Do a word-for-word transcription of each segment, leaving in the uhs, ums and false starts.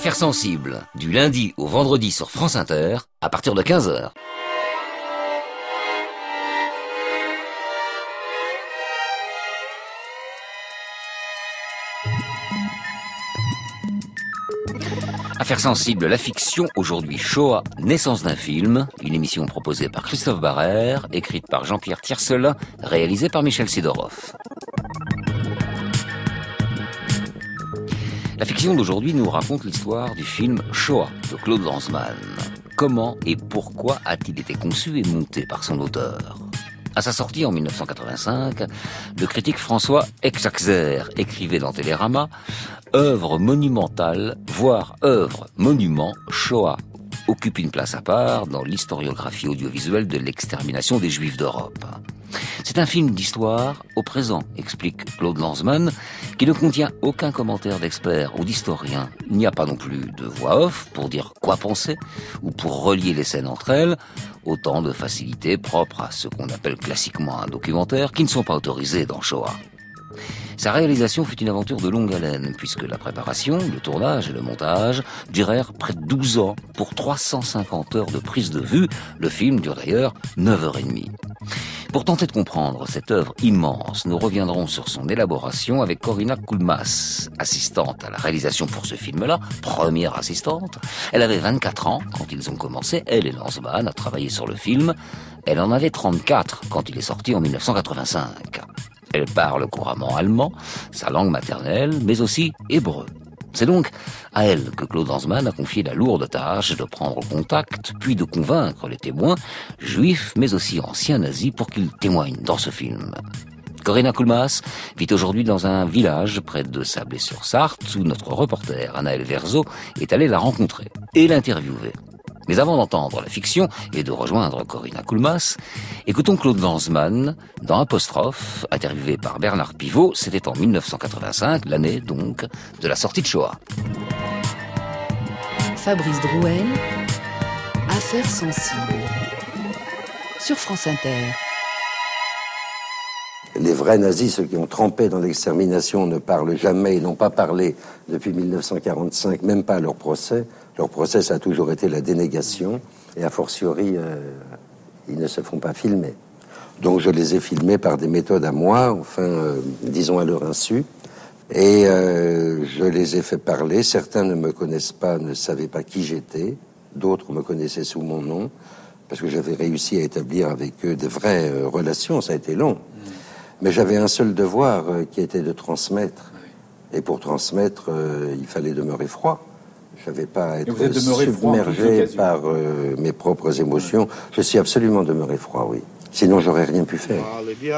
Affaires sensibles, du lundi au vendredi sur France Inter, à partir de quinze heures. Affaires sensibles, la fiction, aujourd'hui Shoah, naissance d'un film, une émission proposée par Christophe Barrère, écrite par Jean-Pierre Tiercelin, réalisée par Michel Sidorov. La fiction d'aujourd'hui nous raconte l'histoire du film Shoah de Claude Lanzmann. Comment et pourquoi a-t-il été conçu et monté par son auteur ? À sa sortie en mille neuf cent quatre-vingt-cinq, le critique François Exaxer écrivait dans Télérama « Œuvre monumentale, voire œuvre monument, Shoah occupe une place à part dans l'historiographie audiovisuelle de l'extermination des Juifs d'Europe. » C'est un film d'histoire au présent, explique Claude Lanzmann, qui ne contient aucun commentaire d'expert ou d'historien. Il n'y a pas non plus de voix off pour dire quoi penser ou pour relier les scènes entre elles, autant de facilités propres à ce qu'on appelle classiquement un documentaire qui ne sont pas autorisées dans Shoah. Sa réalisation fut une aventure de longue haleine, puisque la préparation, le tournage et le montage durèrent près de douze ans pour trois cent cinquante heures de prise de vue. Le film dure d'ailleurs neuf heures trente. Pour tenter de comprendre cette œuvre immense, nous reviendrons sur son élaboration avec Corina Koulmas, assistante à la réalisation pour ce film-là, première assistante. Elle avait vingt-quatre ans quand ils ont commencé, elle et Lanzmann, à travailler sur le film. Elle en avait trente-quatre quand il est sorti en mille neuf cent quatre-vingt-cinq. Elle parle couramment allemand, sa langue maternelle, mais aussi hébreu. C'est donc à elle que Claude Lanzmann a confié la lourde tâche de prendre contact, puis de convaincre les témoins, juifs mais aussi anciens nazis, pour qu'ils témoignent dans ce film. Corina Koulmas vit aujourd'hui dans un village près de Sablé-sur-Sarthe, où notre reporter Anaël Verzo est allé la rencontrer et l'interviewer. Mais avant d'entendre la fiction et de rejoindre Corina Koulmas, écoutons Claude Lanzmann dans Apostrophe, interviewé par Bernard Pivot. C'était en mille neuf cent quatre-vingt-cinq, l'année donc de la sortie de Shoah. Fabrice Drouel, Affaires sensibles, sur France Inter. Les vrais nazis, ceux qui ont trempé dans l'extermination, ne parlent jamais, ils n'ont pas parlé depuis mille neuf cent quarante-cinq, même pas à leur procès. Leur procès, ça a toujours été la dénégation, et a fortiori, euh, ils ne se font pas filmer. Donc je les ai filmés par des méthodes à moi, enfin, euh, disons à leur insu, et euh, je les ai fait parler. Certains ne me connaissent pas, ne savaient pas qui j'étais, d'autres me connaissaient sous mon nom, parce que j'avais réussi à établir avec eux de vraies euh, relations, ça a été long. Mais j'avais un seul devoir euh, qui était de transmettre. Et pour transmettre, euh, il fallait demeurer froid. Je n'avais pas à être submergé par euh, mes propres émotions. Je suis absolument demeuré froid, oui. Sinon, j'aurais rien pu faire.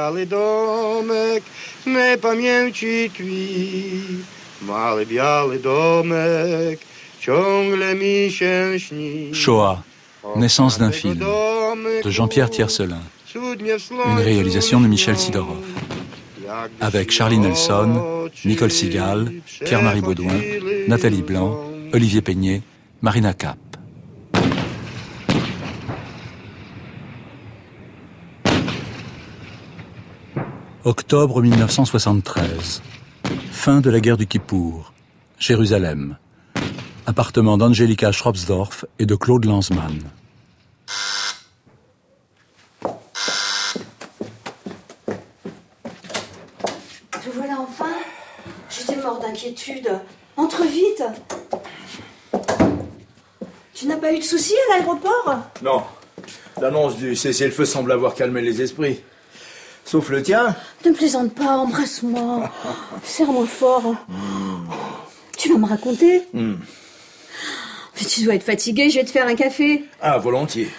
Shoah, naissance d'un film, de Jean-Pierre Tiercelin. Une réalisation de Michel Sidorov. Avec Charlie Nelson, Nicole Sigal, Pierre-Marie Baudouin, Nathalie Blanc, Olivier Peignet, Marina Cap. Octobre mille neuf cent soixante-treize. Fin de la guerre du Kippour. Jérusalem. Appartement d'Angelika Schropsdorf et de Claude Lanzmann. Te voilà enfin. J'étais mort d'inquiétude. Entre vite. Tu n'as pas eu de soucis à l'aéroport ? Non. L'annonce du cessez-le-feu semble avoir calmé les esprits. Sauf le tien. Ne plaisante pas, embrasse-moi. Serre-moi fort. Mm. Tu vas me raconter ? mm. Mais tu dois être fatigué, je vais te faire un café. Ah, volontiers.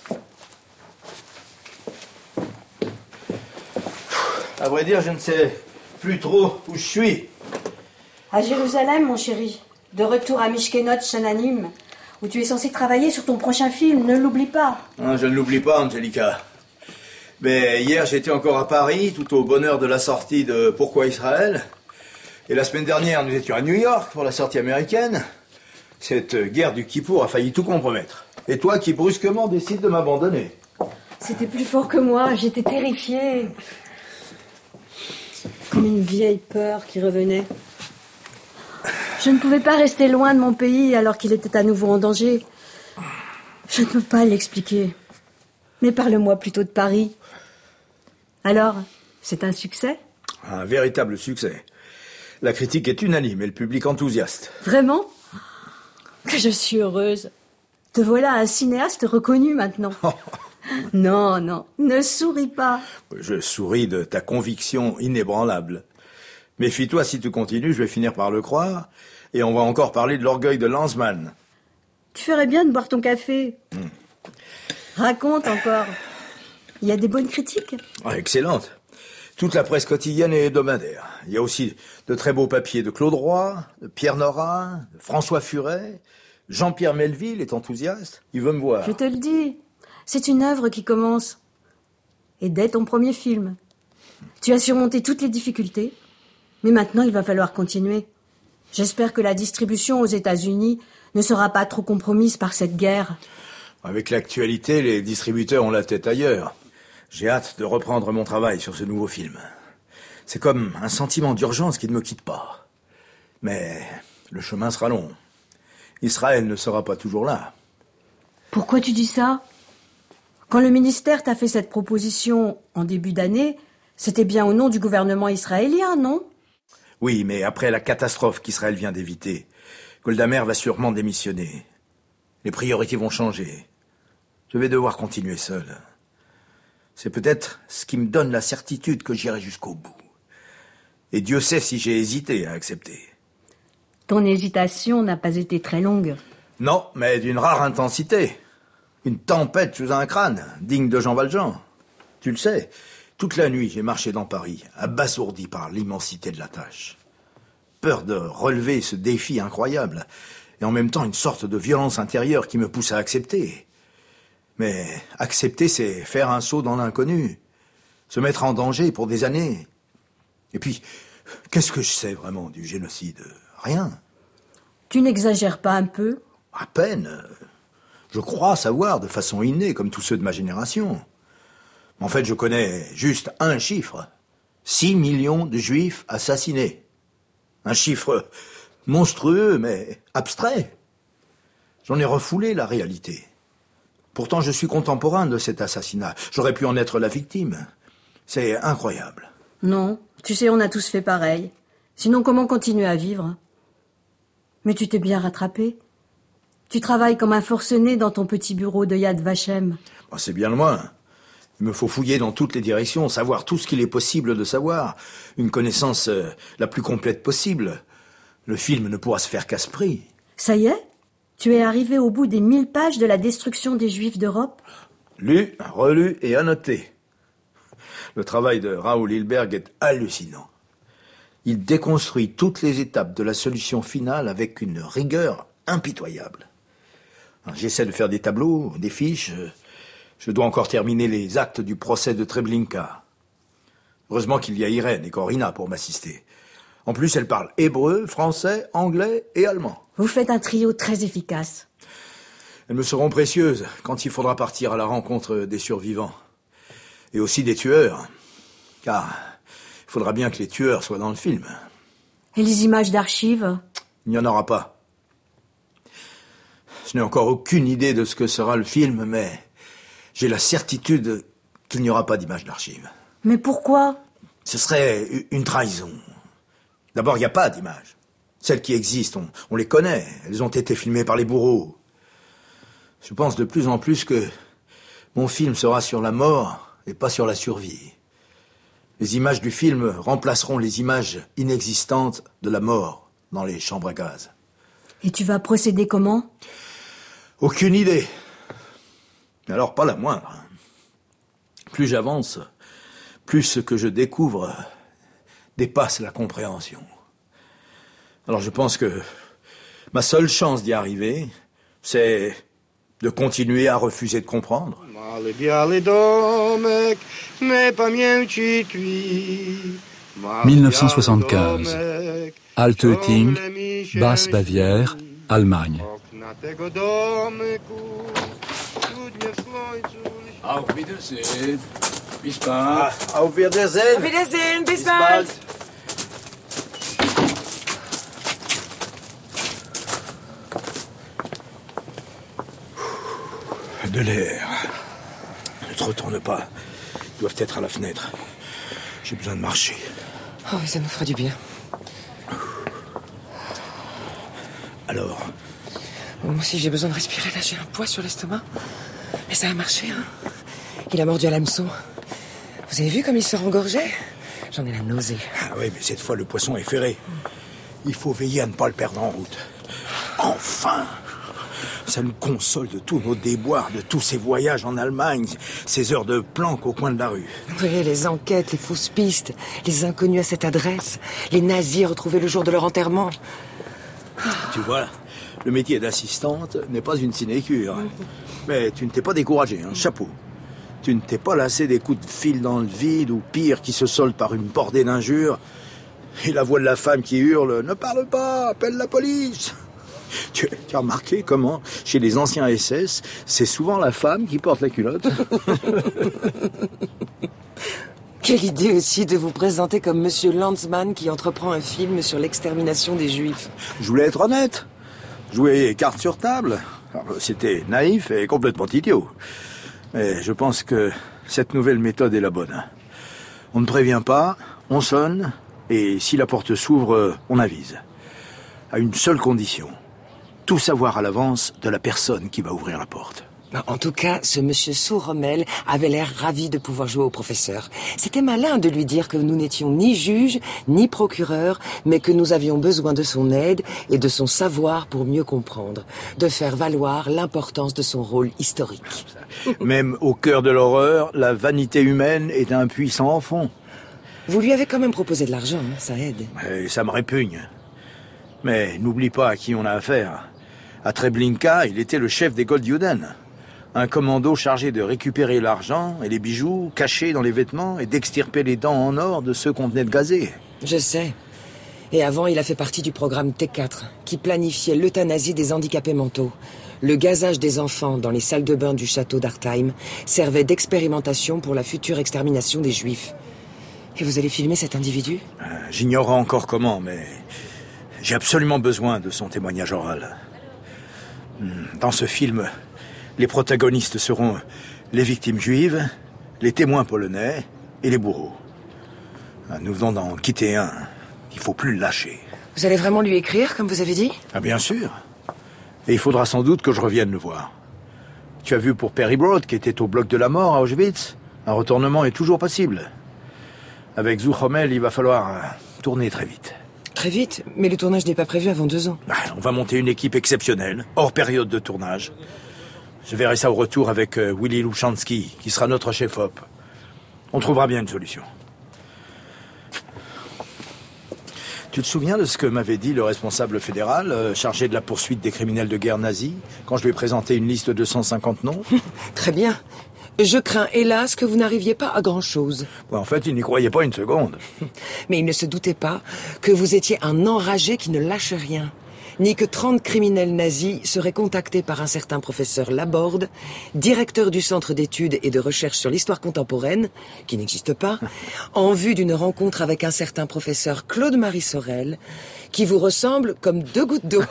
À vrai dire, je ne sais plus trop où je suis. À Jérusalem, mon chéri. De retour à Mishkenot Shananim, où tu es censé travailler sur ton prochain film. Ne l'oublie pas. Ah, je ne l'oublie pas, Angelika. Mais hier, j'étais encore à Paris, tout au bonheur de la sortie de Pourquoi Israël. Et la semaine dernière, nous étions à New York pour la sortie américaine. Cette guerre du Kippour a failli tout compromettre. Et toi qui brusquement décides de m'abandonner. C'était plus fort que moi, j'étais terrifiée. Comme une vieille peur qui revenait. Je ne pouvais pas rester loin de mon pays alors qu'il était à nouveau en danger. Je ne peux pas l'expliquer. Mais parle-moi plutôt de Paris. Alors, c'est un succès ? Un véritable succès. La critique est unanime et le public enthousiaste. Vraiment ? Que je suis heureuse. Te voilà un cinéaste reconnu maintenant. Non, non, ne souris pas. Je souris de ta conviction inébranlable. Méfie-toi, si tu continues, je vais finir par le croire. Et on va encore parler de l'orgueil de Lanzmann. Tu ferais bien de boire ton café. Hum. Raconte encore. Il y a des bonnes critiques. Ah, excellente. Toute la presse quotidienne et hebdomadaire. Il y a aussi de très beaux papiers de Claude Roy, de Pierre Nora, de François Furet. Jean-Pierre Melville est enthousiaste. Il veut me voir. Je te le dis. C'est une œuvre qui commence. Et dès ton premier film. Tu as surmonté toutes les difficultés. Mais maintenant, il va falloir continuer. J'espère que la distribution aux États-Unis ne sera pas trop compromise par cette guerre. Avec l'actualité, les distributeurs ont la tête ailleurs. J'ai hâte de reprendre mon travail sur ce nouveau film. C'est comme un sentiment d'urgence qui ne me quitte pas. Mais le chemin sera long. Israël ne sera pas toujours là. Pourquoi tu dis ça ? Quand le ministère t'a fait cette proposition en début d'année, c'était bien au nom du gouvernement israélien, non ? Oui, mais après la catastrophe qu'Israël vient d'éviter, Golda Meir va sûrement démissionner. Les priorités vont changer. Je vais devoir continuer seul. C'est peut-être ce qui me donne la certitude que j'irai jusqu'au bout. Et Dieu sait si j'ai hésité à accepter. Ton hésitation n'a pas été très longue. Non, mais d'une rare intensité. Une tempête sous un crâne, digne de Jean Valjean. Tu le sais, toute la nuit j'ai marché dans Paris, abasourdi par l'immensité de la tâche. Peur de relever ce défi incroyable, et en même temps une sorte de violence intérieure qui me pousse à accepter. Mais accepter, c'est faire un saut dans l'inconnu, se mettre en danger pour des années. Et puis, qu'est-ce que je sais vraiment du génocide ? Rien. Tu n'exagères pas un peu ? À peine. Je crois savoir de façon innée, comme tous ceux de ma génération. En fait, je connais juste un chiffre. Six millions de juifs assassinés. Un chiffre monstrueux, mais abstrait. J'en ai refoulé la réalité. Pourtant, je suis contemporain de cet assassinat. J'aurais pu en être la victime. C'est incroyable. Non, tu sais, on a tous fait pareil. Sinon, comment continuer à vivre ? Mais tu t'es bien rattrapé. Tu travailles comme un forcené dans ton petit bureau de Yad Vashem. Bon, c'est bien loin. Il me faut fouiller dans toutes les directions, savoir tout ce qu'il est possible de savoir. Une connaissance euh, la plus complète possible. Le film ne pourra se faire qu'à ce prix. Ça y est ? Tu es arrivé au bout des mille pages de la destruction des Juifs d'Europe ? Lu, relu et annoté. Le travail de Raoul Hilberg est hallucinant. Il déconstruit toutes les étapes de la solution finale avec une rigueur impitoyable. Alors, j'essaie de faire des tableaux, des fiches. Je dois encore terminer les actes du procès de Treblinka. Heureusement qu'il y a Irène et Corina pour m'assister. En plus, elles parlent hébreu, français, anglais et allemand. Vous faites un trio très efficace. Elles me seront précieuses quand il faudra partir à la rencontre des survivants. Et aussi des tueurs. Car il faudra bien que les tueurs soient dans le film. Et les images d'archives ? Il n'y en aura pas. Je n'ai encore aucune idée de ce que sera le film, mais j'ai la certitude qu'il n'y aura pas d'images d'archives. Mais pourquoi ? Ce serait une trahison. D'abord, il n'y a pas d'images. Celles qui existent, on, on les connaît. Elles ont été filmées par les bourreaux. Je pense de plus en plus que mon film sera sur la mort et pas sur la survie. Les images du film remplaceront les images inexistantes de la mort dans les chambres à gaz. Et tu vas procéder comment ? Aucune idée. Alors pas la moindre. Plus j'avance, plus ce que je découvre dépasse la compréhension. Alors je pense que ma seule chance d'y arriver, c'est de continuer à refuser de comprendre. dix-neuf cent soixante-quinze. Altötting, Basse-Bavière, Allemagne. Auf Wiedersehen. Bis bald. Auf Wiedersehen. Auf Wiedersehen. Bis bald. de l'air. Ne te retourne pas. Ils doivent être à la fenêtre. J'ai besoin de marcher. Oh oui, ça nous fera du bien. Alors? Moi aussi, j'ai besoin de respirer. Là, j'ai un poids sur l'estomac. Mais ça a marché, hein. Il a mordu à l'hameçon. Vous avez vu comme il se rengorgeait? J'en ai la nausée. Ah oui, mais cette fois, le poisson est ferré. Il faut veiller à ne pas le perdre en route. Enfin! Ça nous console de tous nos déboires, de tous ces voyages en Allemagne, ces heures de planque au coin de la rue. Oui, les enquêtes, les fausses pistes, les inconnus à cette adresse, les nazis retrouvés le jour de leur enterrement. Tu vois, le métier d'assistante n'est pas une sinécure. Mais tu ne t'es pas découragé, hein, chapeau. Tu ne t'es pas lassé des coups de fil dans le vide, ou pire, qui se soldent par une bordée d'injures. Et la voix de la femme qui hurle « Ne parle pas, appelle la police !» Tu, tu as remarqué comment, chez les anciens S S, c'est souvent la femme qui porte la culotte? Quelle idée aussi de vous présenter comme Monsieur Landsmann qui entreprend un film sur l'extermination des Juifs. Je voulais être honnête. Jouer carte sur table. C'était naïf et complètement idiot. Mais je pense que cette nouvelle méthode est la bonne. On ne prévient pas, on sonne, et si la porte s'ouvre, on avise. À une seule condition. Tout savoir à l'avance de la personne qui va ouvrir la porte. En tout cas, ce monsieur Sourrommel avait l'air ravi de pouvoir jouer au professeur. C'était malin de lui dire que nous n'étions ni juges, ni procureurs, mais que nous avions besoin de son aide et de son savoir pour mieux comprendre, de faire valoir l'importance de son rôle historique. Même au cœur de l'horreur, la vanité humaine est un puissant fond. Vous lui avez quand même proposé de l'argent, hein, ça aide. Et ça me répugne. Mais n'oublie pas à qui on a affaire. À Treblinka, il était le chef des Goldjuden. Un commando chargé de récupérer l'argent et les bijoux cachés dans les vêtements et d'extirper les dents en or de ceux qu'on venait de gazer. Je sais. Et avant, il a fait partie du programme T quatre, qui planifiait l'euthanasie des handicapés mentaux. Le gazage des enfants dans les salles de bain du château d'Artheim servait d'expérimentation pour la future extermination des Juifs. Et vous allez filmer cet individu ? euh, J'ignore encore comment, mais j'ai absolument besoin de son témoignage oral. Dans ce film, les protagonistes seront les victimes juives, les témoins polonais et les bourreaux. Nous venons d'en quitter un. Il faut plus le lâcher. Vous allez vraiment lui écrire, comme vous avez dit ? Ah, bien sûr. Et il faudra sans doute que je revienne le voir. Tu as vu pour Perry Broad, qui était au bloc de la mort à Auschwitz, un retournement est toujours possible. Avec Sourrommel, il va falloir tourner très vite. Très vite, mais le tournage n'est pas prévu avant deux ans. Ah, on va monter une équipe exceptionnelle, hors période de tournage. Je verrai ça au retour avec euh, Willy Louchansky, qui sera notre chef-op. On trouvera bien une solution. Tu te souviens de ce que m'avait dit le responsable fédéral, euh, chargé de la poursuite des criminels de guerre nazis, quand je lui ai présenté une liste de cent cinquante noms? Très bien. Je crains, hélas, que vous n'arriviez pas à grand-chose. Bon, en fait, il n'y croyait pas une seconde. Mais il ne se doutait pas que vous étiez un enragé qui ne lâche rien, ni que trente criminels nazis seraient contactés par un certain professeur Laborde, directeur du Centre d'études et de recherche sur l'histoire contemporaine, qui n'existe pas, en vue d'une rencontre avec un certain professeur Claude-Marie Sorel, qui vous ressemble comme deux gouttes d'eau.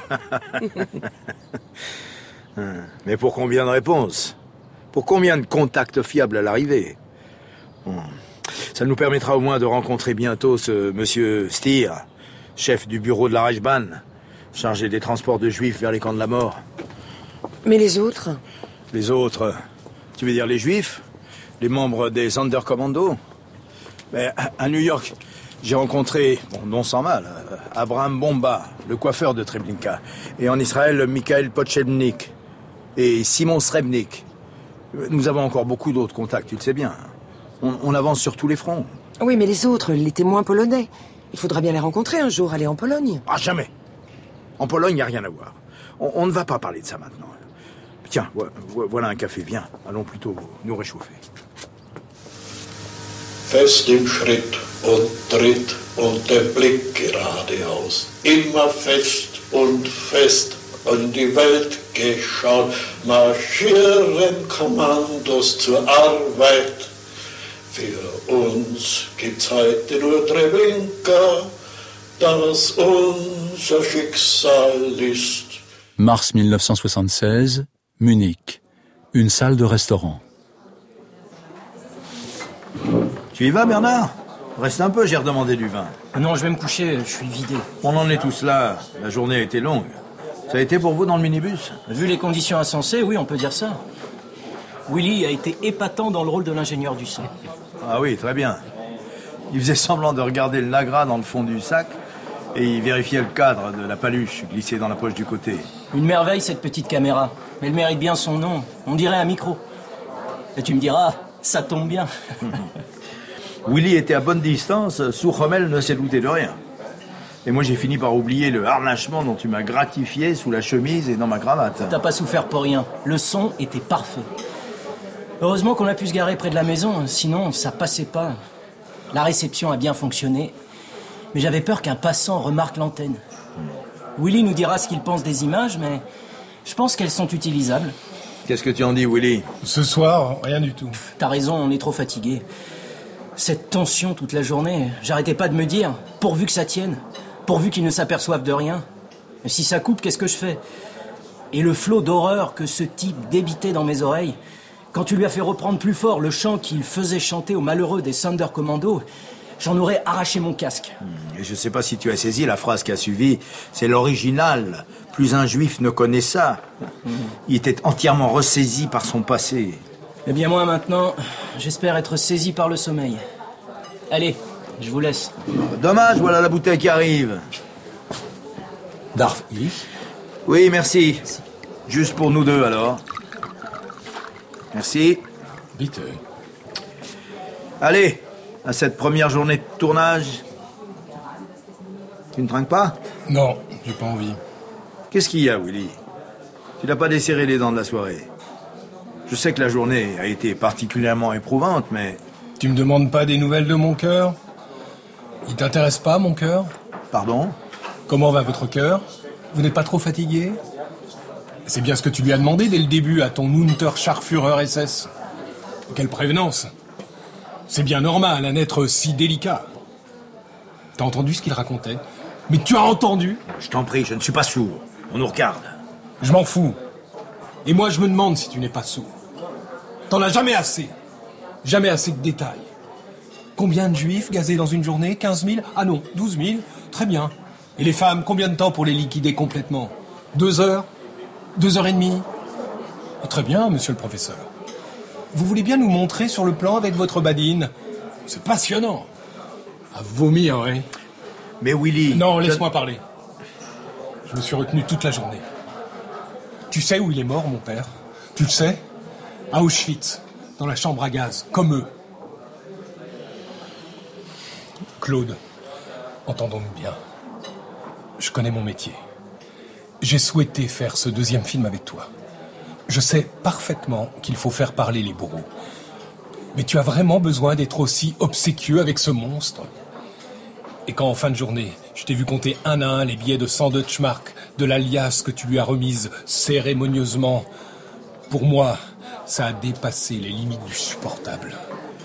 Mais pour combien de réponses ? Pour combien de contacts fiables à l'arrivée ? Ça nous permettra au moins de rencontrer bientôt ce monsieur Stier, chef du bureau de la Reichsbahn, chargé des transports de juifs vers les camps de la mort. Mais les autres ? Les autres, tu veux dire les juifs ? Les membres des Sonderkommando ? Mais à New York, j'ai rencontré, bon, non sans mal, Abraham Bomba, le coiffeur de Treblinka. Et en Israël, Mikhail Potchevnik et Simon Srebnik. Nous avons encore beaucoup d'autres contacts, tu le sais bien. On, on avance sur tous les fronts. Oui, mais les autres, les témoins polonais, il faudra bien les rencontrer un jour, aller en Pologne. Ah, jamais. En Pologne, il n'y a rien à voir. On, on ne va pas parler de ça maintenant. Tiens, voilà un café, viens. Allons plutôt nous réchauffer. Fest im Schritt und Tritt und der Blick geradeaus. Immer fest und fest an die Welt geschaut. Marschieren Kommandos zur Arbeit. Für uns gibt's heute nur Treblinka, das unser Schicksal ist. Mars mille neuf cent soixante-seize, Munich. Une salle de restaurant. Tu y vas, Bernard? Reste un peu, j'ai redemandé du vin. Non, je vais me coucher, je suis vidé. On en est tous là. La journée a été longue. Ça a été pour vous dans le minibus? Vu les conditions insensées, oui, on peut dire ça. Willy a été épatant dans le rôle de l'ingénieur du son. Ah oui, très bien. Il faisait semblant de regarder le Nagra dans le fond du sac et il vérifiait le cadre de la paluche glissée dans la poche du côté. Une merveille, cette petite caméra. Mais elle mérite bien son nom. On dirait un micro. Et tu me diras, ça tombe bien. Willy était à bonne distance, Sourremel ne s'est douté de rien. Et moi, j'ai fini par oublier le harnachement dont tu m'as gratifié sous la chemise et dans ma cravate. T'as pas souffert pour rien. Le son était parfait. Heureusement qu'on a pu se garer près de la maison, sinon ça passait pas. La réception a bien fonctionné, mais j'avais peur qu'un passant remarque l'antenne. Willy nous dira ce qu'il pense des images, mais je pense qu'elles sont utilisables. Qu'est-ce que tu en dis, Willy? Ce soir, rien du tout. T'as raison, on est trop fatigué. Cette tension toute la journée, j'arrêtais pas de me dire, pourvu que ça tienne, pourvu qu'ils ne s'aperçoivent de rien. Mais si ça coupe, qu'est-ce que je fais? Et le flot d'horreur que ce type débitait dans mes oreilles, quand tu lui as fait reprendre plus fort le chant qu'il faisait chanter aux malheureux des Thunder Commando, j'en aurais arraché mon casque. Et je sais pas si tu as saisi la phrase qui a suivi, c'est l'original. Plus un juif ne connaît ça. Il était entièrement ressaisi par son passé. Eh bien moi maintenant, j'espère être saisi par le sommeil. Allez, je vous laisse. Dommage, voilà la bouteille qui arrive. Darf ich? Oui, merci. Juste pour nous deux alors. Merci. Bitte. Allez, à cette première journée de tournage. Tu ne trinques pas? Non, j'ai pas envie. Qu'est-ce qu'il y a, Willy? Tu n'as pas desserré les dents de la soirée. Je sais que la journée a été particulièrement éprouvante, mais... Tu me demandes pas des nouvelles de mon cœur? Il t'intéresse pas, mon cœur? Pardon? Comment va votre cœur? Vous n'êtes pas trop fatigué? C'est bien ce que tu lui as demandé dès le début à ton Unterscharführer S S. Quelle prévenance! C'est bien normal, un être si délicat. T'as entendu ce qu'il racontait? Mais tu as entendu? Je t'en prie, je ne suis pas sourd. On nous regarde. Je m'en fous. Et moi, je me demande si tu n'es pas sourd. T'en as jamais assez. Jamais assez de détails. Combien de juifs gazés dans une journée? quinze mille? Ah non, douze mille? Très bien. Et les femmes, combien de temps pour les liquider complètement? Deux heures? Deux heures et demie? Très bien, monsieur le professeur. Vous voulez bien nous montrer sur le plan avec votre badine? C'est passionnant. À vomir, oui. Mais Willy... Non, laisse-moi je... parler. Je me suis retenu toute la journée. Tu sais où il est mort, mon père? Tu le sais? À Auschwitz, dans la chambre à gaz, comme eux. Claude, entendons-nous bien. Je connais mon métier. J'ai souhaité faire ce deuxième film avec toi. Je sais parfaitement qu'il faut faire parler les bourreaux. Mais tu as vraiment besoin d'être aussi obséquieux avec ce monstre? Et quand en fin de journée, je t'ai vu compter un à un les billets de cent Deutschmark de l'alias que tu lui as remise cérémonieusement, pour moi, ça a dépassé les limites du supportable.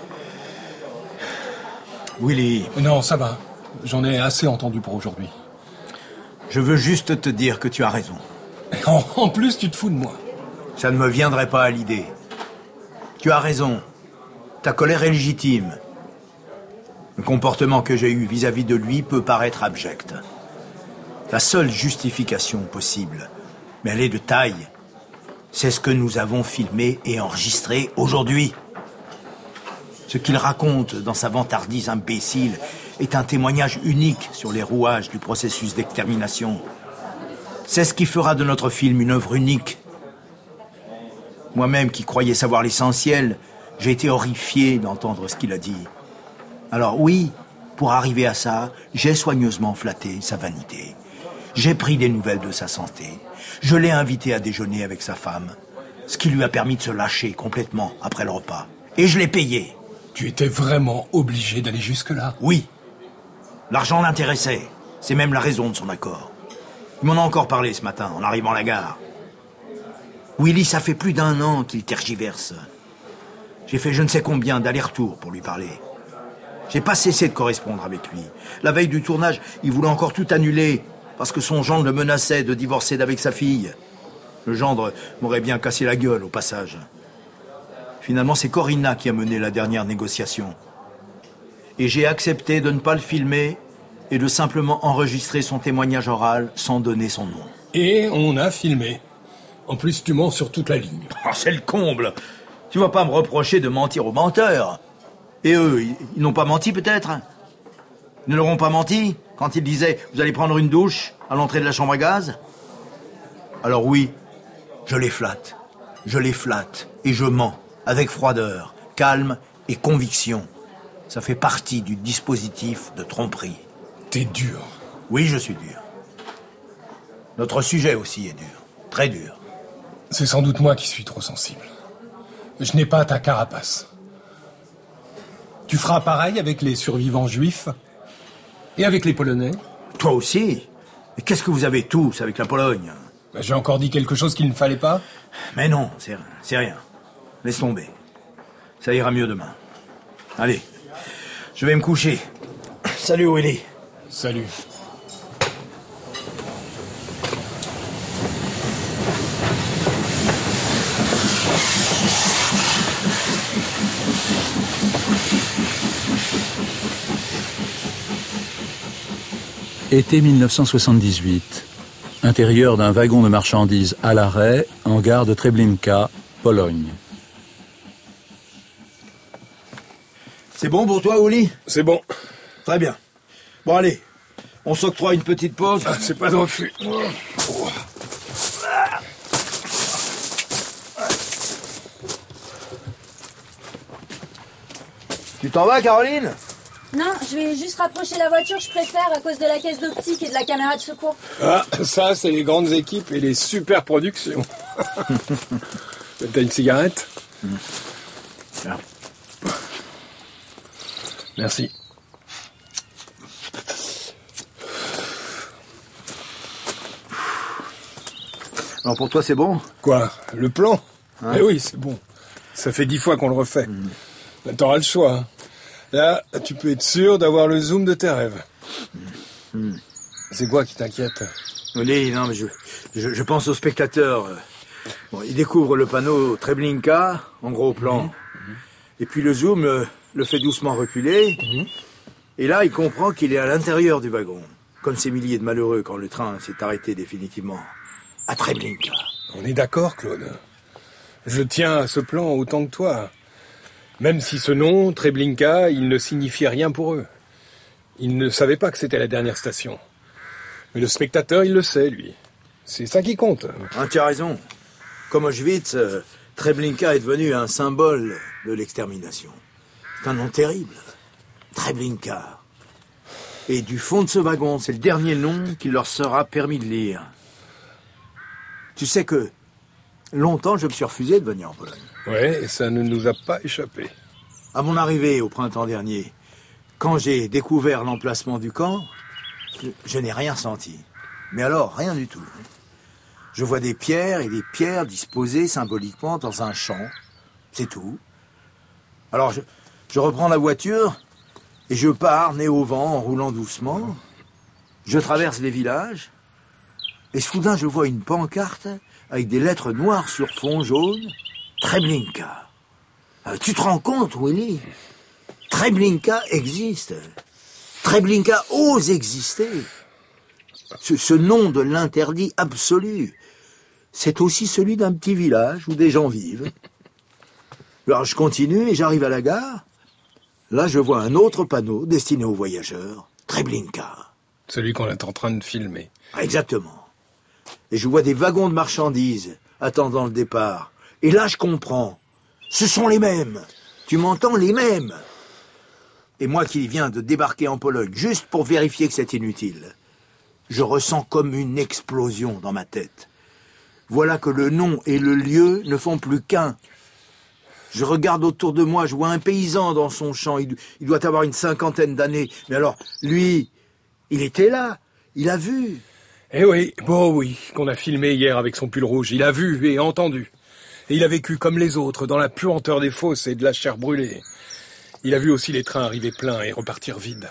Willy... Non, ça va. J'en ai assez entendu pour aujourd'hui. Je veux juste te dire que tu as raison. En, en plus, tu te fous de moi. Ça ne me viendrait pas à l'idée. Tu as raison. Ta colère est légitime. Le comportement que j'ai eu vis-à-vis de lui peut paraître abject. La seule justification possible, mais elle est de taille, c'est ce que nous avons filmé et enregistré aujourd'hui. Ce qu'il raconte dans sa vantardise imbécile est un témoignage unique sur les rouages du processus d'extermination. C'est ce qui fera de notre film une œuvre unique. Moi-même qui croyais savoir l'essentiel, j'ai été horrifié d'entendre ce qu'il a dit. Alors oui, pour arriver à ça, j'ai soigneusement flatté sa vanité. J'ai pris des nouvelles de sa santé. Je l'ai invité à déjeuner avec sa femme, ce qui lui a permis de se lâcher complètement après le repas. Et je l'ai payé. Tu étais vraiment obligé d'aller jusque-là? Oui. L'argent l'intéressait. C'est même la raison de son accord. Il m'en a encore parlé ce matin, en arrivant à la gare. Willy, ça fait plus d'un an qu'il tergiverse. J'ai fait je ne sais combien d'allers-retours pour lui parler. J'ai pas cessé de correspondre avec lui. La veille du tournage, il voulait encore tout annuler, parce que son gendre le menaçait de divorcer d'avec sa fille. Le gendre m'aurait bien cassé la gueule, au passage. Finalement, c'est Corinna qui a mené la dernière négociation. Et j'ai accepté de ne pas le filmer et de simplement enregistrer son témoignage oral sans donner son nom. Et on a filmé. En plus, tu mens sur toute la ligne. Oh, c'est le comble. Tu vas pas me reprocher de mentir aux menteurs. Et eux, ils, ils n'ont pas menti peut-être? Ils ne leur ont pas menti quand ils disaient « Vous allez prendre une douche à l'entrée de la chambre à gaz ?» Alors oui, je les flatte. Je les flatte et je mens avec froideur, calme et conviction. Ça fait partie du dispositif de tromperie. T'es dur. Oui, je suis dur. Notre sujet aussi est dur. Très dur. C'est sans doute moi qui suis trop sensible. Je n'ai pas ta carapace. Tu feras pareil avec les survivants juifs et avec les Polonais? Toi aussi? Mais qu'est-ce que vous avez tous avec la Pologne? Ben, j'ai encore dit quelque chose qu'il ne fallait pas? Mais non, c'est, c'est rien. Laisse tomber. Ça ira mieux demain. Allez, je vais me coucher. Salut Willy. Salut. Été mille neuf cent soixante-dix-huit. Intérieur d'un wagon de marchandises à l'arrêt, en gare de Treblinka, Pologne. C'est bon pour toi, Willy? C'est bon. Très bien. Bon, allez, on s'octroie une petite pause. Ah, c'est pas de refus. Tu t'en vas, Caroline? Non, je vais juste rapprocher la voiture, je préfère, à cause de la caisse d'optique et de la caméra de secours. Ah, ça, c'est les grandes équipes et les super productions. T'as une cigarette? Mmh. Ah. Merci. Alors pour toi, c'est bon? Quoi? Le plan? Hein? Eh oui, c'est bon. Ça fait dix fois qu'on le refait. Mmh. Ben, t'auras le choix. Hein. Là, tu peux être sûr d'avoir le zoom de tes rêves. Mmh. C'est quoi qui t'inquiète? Oui, non, mais je, je, je pense aux spectateurs. Bon, ils découvrent le panneau Treblinka, en gros plan. Mmh. Et puis le zoom le, le fait doucement reculer. Mmh. Et là, il comprend qu'il est à l'intérieur du wagon. Comme ces milliers de malheureux quand le train s'est arrêté définitivement. À Treblinka. On est d'accord, Claude. Je tiens à ce plan autant que toi. Même si ce nom, Treblinka, il ne signifiait rien pour eux. Ils ne savaient pas que c'était la dernière station. Mais le spectateur, il le sait, lui. C'est ça qui compte. Ah, tu as raison. Comme Auschwitz, euh, Treblinka est devenu un symbole de l'extermination. C'est un nom terrible. Treblinka. Et du fond de ce wagon, c'est le dernier nom qu'il leur sera permis de lire. Tu sais que longtemps, je me suis refusé de venir en Pologne. Ouais, et ça ne nous a pas échappé. À mon arrivée au printemps dernier, quand j'ai découvert l'emplacement du camp, je, je n'ai rien senti. Mais alors, rien du tout. Je vois des pierres et des pierres disposées symboliquement dans un champ. C'est tout. Alors, je, je reprends la voiture et je pars, nez au vent, en roulant doucement. Je traverse les villages et soudain, je vois une pancarte avec des lettres noires sur fond jaune. Treblinka. Euh, tu te rends compte, Willy? Treblinka existe. Treblinka ose exister. Ce, ce nom de l'interdit absolu, c'est aussi celui d'un petit village où des gens vivent. Alors je continue et j'arrive à la gare. Là, je vois un autre panneau destiné aux voyageurs. Treblinka. Celui qu'on est en train de filmer. Ah, exactement. Et je vois des wagons de marchandises attendant le départ. Et là, je comprends. Ce sont les mêmes. Tu m'entends, les mêmes. Et moi qui viens de débarquer en Pologne, juste pour vérifier que c'est inutile, je ressens comme une explosion dans ma tête. Voilà que le nom et le lieu ne font plus qu'un. Je regarde autour de moi, je vois un paysan dans son champ. Il, il doit avoir une cinquantaine d'années. Mais alors, lui, il était là. Il a vu. Eh oui, bon oui, qu'on a filmé hier avec son pull rouge. Il a vu et entendu. Et il a vécu comme les autres, dans la puanteur des fosses et de la chair brûlée. Il a vu aussi les trains arriver pleins et repartir vides.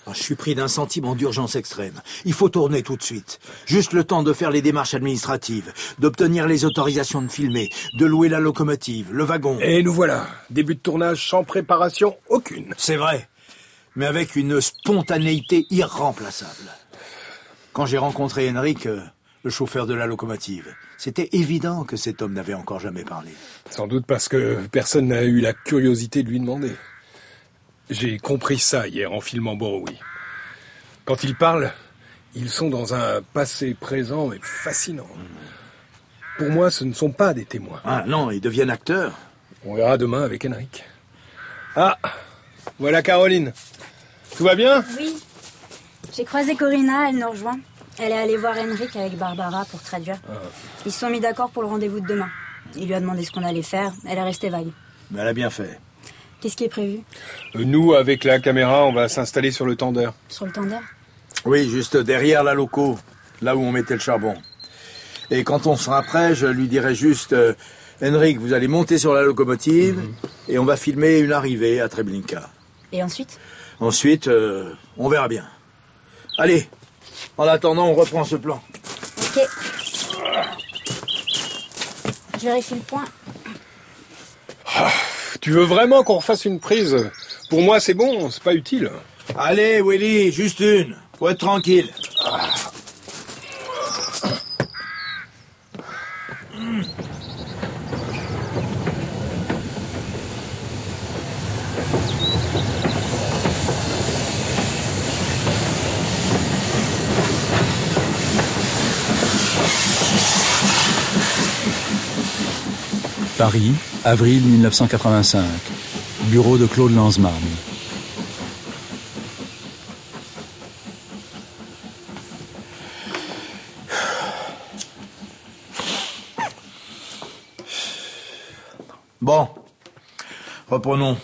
Oh, je suis pris d'un sentiment d'urgence extrême. Il faut tourner tout de suite. Juste le temps de faire les démarches administratives, d'obtenir les autorisations de filmer, de louer la locomotive, le wagon. Et nous voilà. Début de tournage sans préparation aucune. C'est vrai, mais avec une spontanéité irremplaçable. Quand j'ai rencontré Henrik, euh, le chauffeur de la locomotive, c'était évident que cet homme n'avait encore jamais parlé. Sans doute parce que personne n'a eu la curiosité de lui demander. J'ai compris ça hier en filmant Borrowi. Quand ils parlent, ils sont dans un passé présent et fascinant. Pour moi, ce ne sont pas des témoins. Ah non, ils deviennent acteurs. On verra demain avec Henrik. Ah, voilà Caroline. Tout va bien ? Oui. J'ai croisé Corinna, elle nous rejoint. Elle est allée voir Henrik avec Barbara pour traduire. Ah. Ils se sont mis d'accord pour le rendez-vous de demain. Il lui a demandé ce qu'on allait faire. Elle est restée vague. Mais elle a bien fait. Qu'est-ce qui est prévu ? Nous, avec la caméra, on va s'installer sur le tender. Sur le tender ? Oui, juste derrière la loco, là où on mettait le charbon. Et quand on sera prêt, je lui dirai juste... Euh, Henrik, vous allez monter sur la locomotive mm-hmm. et on va filmer une arrivée à Treblinka. Et ensuite ? Ensuite, euh, on verra bien. Allez, en attendant, on reprend ce plan. Ok. Je vérifie le point. Ah, tu veux vraiment qu'on refasse une prise ? Pour moi, c'est bon, c'est pas utile. Allez, Willy, juste une. Faut être tranquille. Ah. Paris, avril mille neuf cent quatre-vingt-cinq. Bureau de Claude Lanzmann. Bon, reprenons.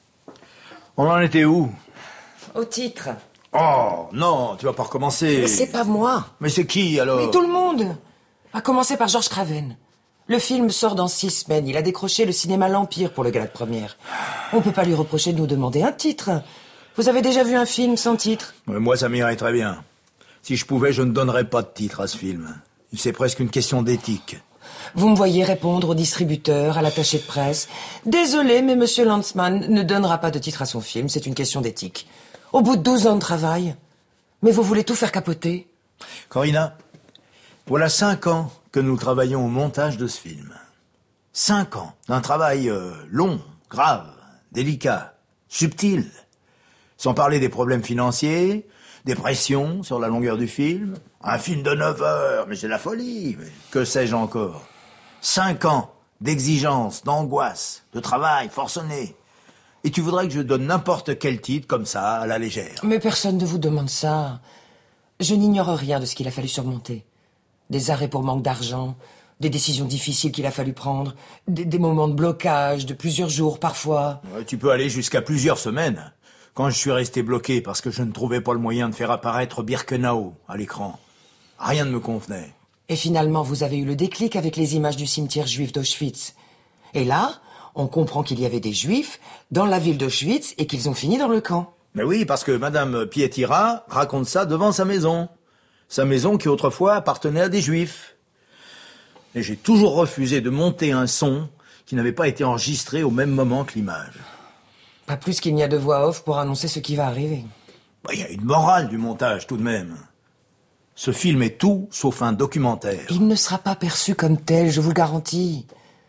On en était où ? Au titre. Oh, non, tu vas pas recommencer. Mais c'est pas moi. Mais c'est qui, alors ? Mais tout le monde. À commencer par Georges Craven. Le film sort dans six semaines. Il a décroché le cinéma L'Empire pour le gala de première. On peut pas lui reprocher de nous demander un titre. Vous avez déjà vu un film sans titre ? Moi, ça m'irait très bien. Si je pouvais, je ne donnerais pas de titre à ce film. C'est presque une question d'éthique. Vous me voyez répondre au distributeur, à l'attaché de presse. Désolé, mais Monsieur Lanzmann ne donnera pas de titre à son film. C'est une question d'éthique. Au bout de douze ans de travail. Mais vous voulez tout faire capoter ? Corinna, voilà cinq ans que nous travaillons au montage de ce film. Cinq ans d'un travail euh, long, grave, délicat, subtil. Sans parler des problèmes financiers, des pressions sur la longueur du film. Un film de neuf heures, mais c'est la folie. Mais que sais-je encore ? Cinq ans d'exigence, d'angoisse, de travail forcené. Et tu voudrais que je donne n'importe quel titre comme ça, à la légère ? Mais personne ne vous demande ça. Je n'ignore rien de ce qu'il a fallu surmonter. Des arrêts pour manque d'argent, des décisions difficiles qu'il a fallu prendre, des, des moments de blocage de plusieurs jours parfois. Ouais, tu peux aller jusqu'à plusieurs semaines. Quand je suis resté bloqué parce que je ne trouvais pas le moyen de faire apparaître Birkenau à l'écran, rien ne me convenait. Et finalement, vous avez eu le déclic avec les images du cimetière juif d'Auschwitz. Et là, on comprend qu'il y avait des juifs dans la ville d'Auschwitz et qu'ils ont fini dans le camp. Mais oui, parce que Madame Pietira raconte ça devant sa maison. Sa maison qui autrefois appartenait à des juifs. Et j'ai toujours refusé de monter un son qui n'avait pas été enregistré au même moment que l'image. Pas plus qu'il n'y a de voix off pour annoncer ce qui va arriver. Bah, y a une morale du montage tout de même. Ce film est tout sauf un documentaire. Il ne sera pas perçu comme tel, je vous le garantis.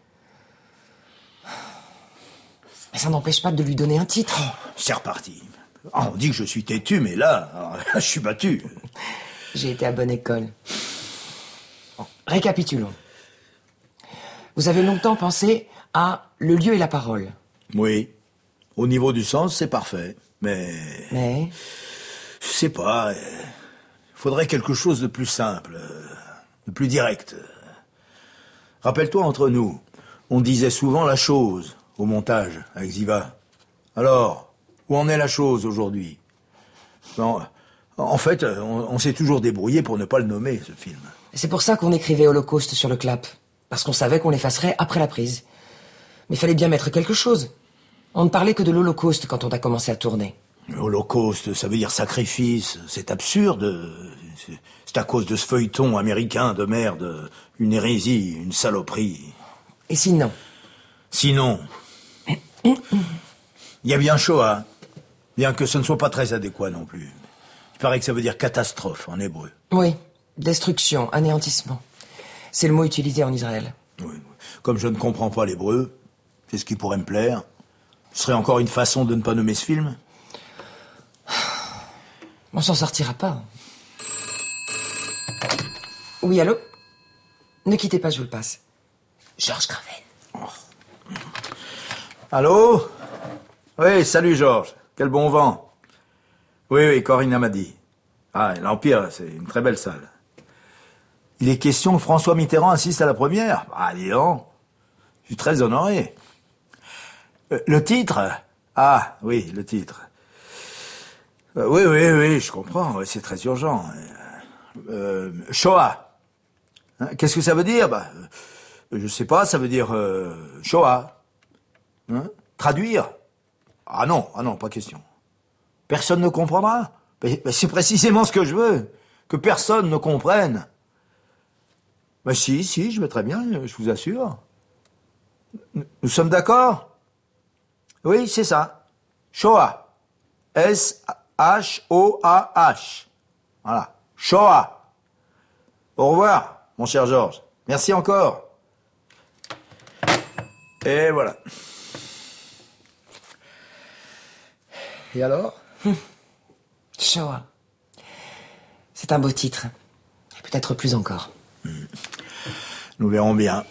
Mais ça n'empêche pas de lui donner un titre. Oh, c'est reparti. Ah, on dit que je suis têtu, mais là, je suis battu. J'ai été à bonne école. Bon, récapitulons. Vous avez longtemps pensé à le lieu et la parole. Oui. Au niveau du sens, c'est parfait. Mais... Mais je sais pas. Il faudrait quelque chose de plus simple, de plus direct. Rappelle-toi, entre nous, on disait souvent la chose au montage avec Ziva. Alors, où en est la chose aujourd'hui ? Non... En fait, on, on s'est toujours débrouillé pour ne pas le nommer, ce film. C'est pour ça qu'on écrivait Holocauste sur le clap. Parce qu'on savait qu'on l'effacerait après la prise. Mais il fallait bien mettre quelque chose. On ne parlait que de l'Holocauste quand on a commencé à tourner. Holocauste, ça veut dire sacrifice. C'est absurde. C'est, c'est à cause de ce feuilleton américain de merde. Une hérésie, une saloperie. Et sinon Sinon, il y a bien Shoah, bien que ce ne soit pas très adéquat non plus. Il paraît que ça veut dire catastrophe en hébreu. Oui, destruction, anéantissement. C'est le mot utilisé en Israël. Oui. Comme je ne comprends pas l'hébreu, c'est ce qui pourrait me plaire. Ce serait encore une façon de ne pas nommer ce film. On s'en sortira pas. Oui, allô? Ne quittez pas, je vous le passe. Georges Graven. Oh. Allô? Oui, salut Georges. Quel bon vent. Oui, oui, Corinne m'a dit. Ah, l'Empire, c'est une très belle salle. Il est question que François Mitterrand assiste à la première. Ah, dis donc. Je suis très honoré. Euh, le titre? Ah, oui, le titre. Euh, oui, oui, oui, je comprends. Oui, c'est très urgent. Euh, Shoah. Hein, qu'est-ce que ça veut dire? Bah, je sais pas, ça veut dire euh, Shoah. Hein? Traduire? Ah non, ah non, pas question. Personne ne comprendra. Mais, mais c'est précisément ce que je veux. Que personne ne comprenne. Mais si, si, je vais très bien, je vous assure. Nous sommes d'accord? Oui, c'est ça. Shoah. S H O A H. Voilà. Shoah. Au revoir, mon cher Georges. Merci encore. Et voilà. Et alors? Shoah. C'est un beau titre. Et peut-être plus encore. Nous verrons bien.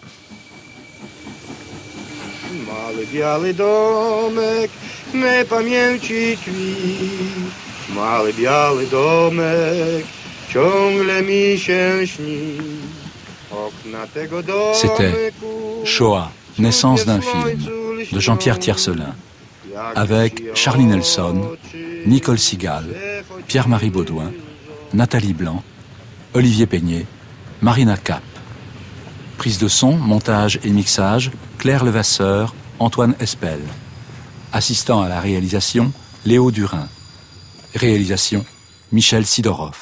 Mały biały domek, nie pamięci twi. Mały biały domek, ciągle mi się śni. Okna tego domu. C'était Shoah, naissance d'un film, de Jean-Pierre Tiercelin, avec Charlie Nelson, Nicole Sigal, Pierre-Marie Baudouin, Nathalie Blanc, Olivier Peignet, Marina Cap. Prise de son, montage et mixage, Claire Levasseur, Antoine Espel. Assistant à la réalisation, Léo Durin. Réalisation, Michel Sidorov.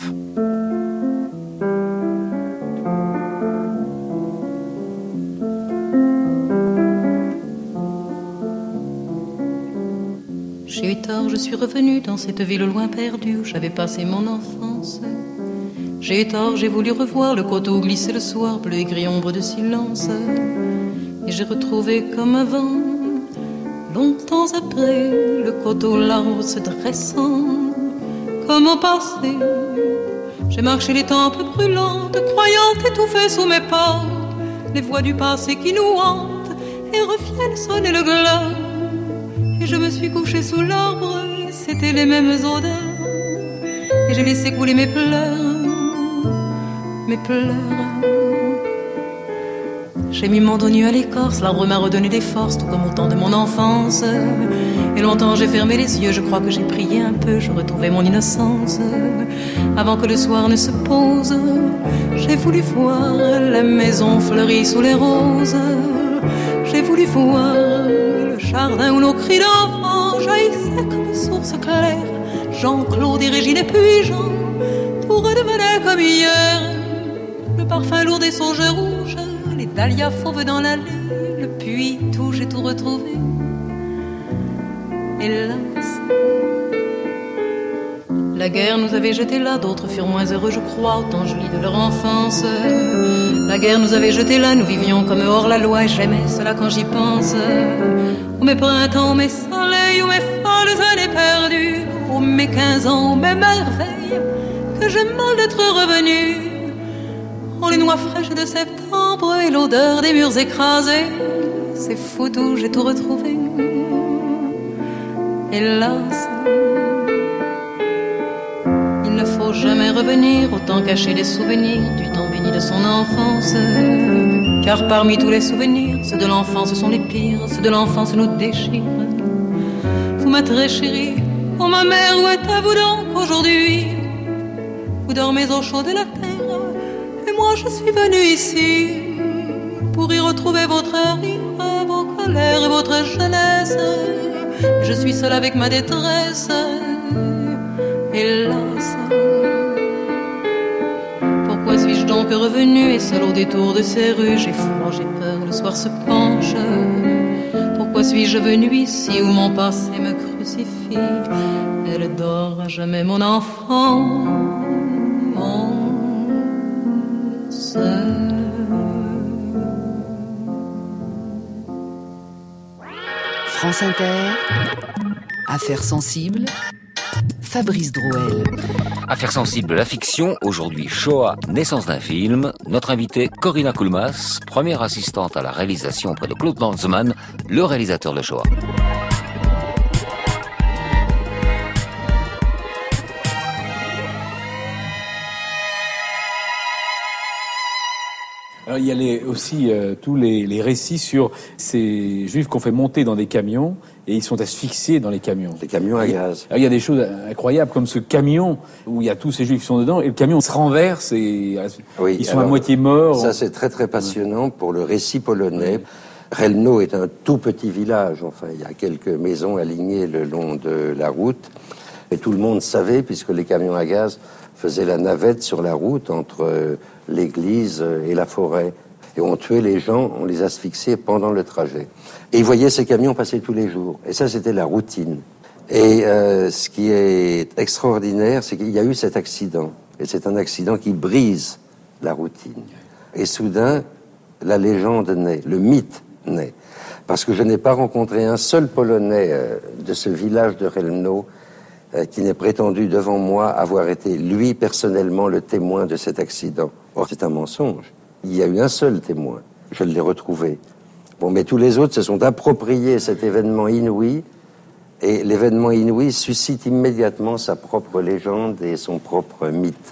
J'ai eu tort, je suis revenue dans cette ville loin perdue où j'avais passé mon enfance. J'ai eu tort, j'ai voulu revoir le coteau glissé le soir, bleu et gris ombre de silence. Et j'ai retrouvé comme avant, longtemps après, le coteau là-haut se dressant. Comme au passé, j'ai marché les tempes brûlantes, croyant étouffer sous mes pas les voix du passé qui nous hantent et reviennent sonner le glas. Et je me suis couchée sous l'arbre, c'était les mêmes odeurs. Et j'ai laissé couler mes pleurs, mes pleurs. J'ai mis mon dos nu à l'écorce, l'arbre m'a redonné des forces, tout comme au temps de mon enfance. Et longtemps j'ai fermé les yeux, je crois que j'ai prié un peu, je retrouvais mon innocence. Avant que le soir ne se pose, j'ai voulu voir la maison fleurie sous les roses. J'ai voulu voir le jardin où nos cris d'enfants jaillissaient comme source claire. Jean-Claude et Régine et puis Jean, tout redevenait comme hier. Le parfum lourd des songes rouges, les dahlias fauves dans l'allée, le puits, tout, j'ai tout retrouvé. Hélas, la guerre nous avait jetés là, d'autres furent moins heureux, je crois, autant je lis de leur enfance. La guerre nous avait jetés là, nous vivions comme hors la loi, et j'aimais cela quand j'y pense. Oh mes printemps, mes soleils, oh mes folles années perdues, oh mes quinze ans, oh mes merveilles, que j'aime mal d'être revenu. Oh les noix fraîches de septembre et l'odeur des murs écrasés, c'est fou tout, j'ai tout retrouvé. Hélas, il ne faut jamais revenir, autant cacher les souvenirs du temps béni de son enfance. Car parmi tous les souvenirs, ceux de l'enfance sont les pires, ceux de l'enfance nous déchirent. Vous ma très chérie, oh ma mère, où êtes-vous donc aujourd'hui? Vous dormez au chaud de la terre, et moi je suis venue ici pour y retrouver votre rire, vos colères et votre jeunesse. Je suis seule avec ma détresse, hélas. Pourquoi suis-je donc revenu et seul au détour de ces rues? J'ai froid, j'ai peur, le soir se penche. Pourquoi suis-je venu ici où mon passé me crucifie? Elle dort à jamais, mon enfant, mon sœur. France Inter, Affaires sensibles, Fabrice Drouel. Affaires sensibles, la fiction, aujourd'hui Shoah, naissance d'un film. Notre invitée Corinna Kulmas, première assistante à la réalisation auprès de Claude Lanzmann, le réalisateur de Shoah. Alors, il y a les, aussi euh, tous les, les récits sur ces juifs qu'on fait monter dans des camions et ils sont asphyxiés dans les camions. Les camions à gaz. Alors, il y a des choses incroyables comme ce camion où il y a tous ces juifs qui sont dedans et le camion se renverse et oui, ils sont alors, à moitié morts. Ça, c'est très très passionnant pour le récit polonais. Chelmno est un tout petit village. Enfin, il y a quelques maisons alignées le long de la route. Et tout le monde savait, puisque les camions à gaz faisaient la navette sur la route entre l'église et la forêt. Et on tuait les gens, on les asphyxiait pendant le trajet. Et ils voyaient ces camions passer tous les jours. Et ça, c'était la routine. Et euh, ce qui est extraordinaire, c'est qu'il y a eu cet accident. Et c'est un accident qui brise la routine. Et soudain, la légende naît, le mythe naît. Parce que je n'ai pas rencontré un seul Polonais euh, de ce village de Chelmno euh, qui n'ait prétendu devant moi avoir été, lui, personnellement, le témoin de cet accident. Or, c'est un mensonge. Il y a eu un seul témoin. Je l'ai retrouvé. Bon, mais tous les autres se sont appropriés cet événement inouï, et l'événement inouï suscite immédiatement sa propre légende et son propre mythe.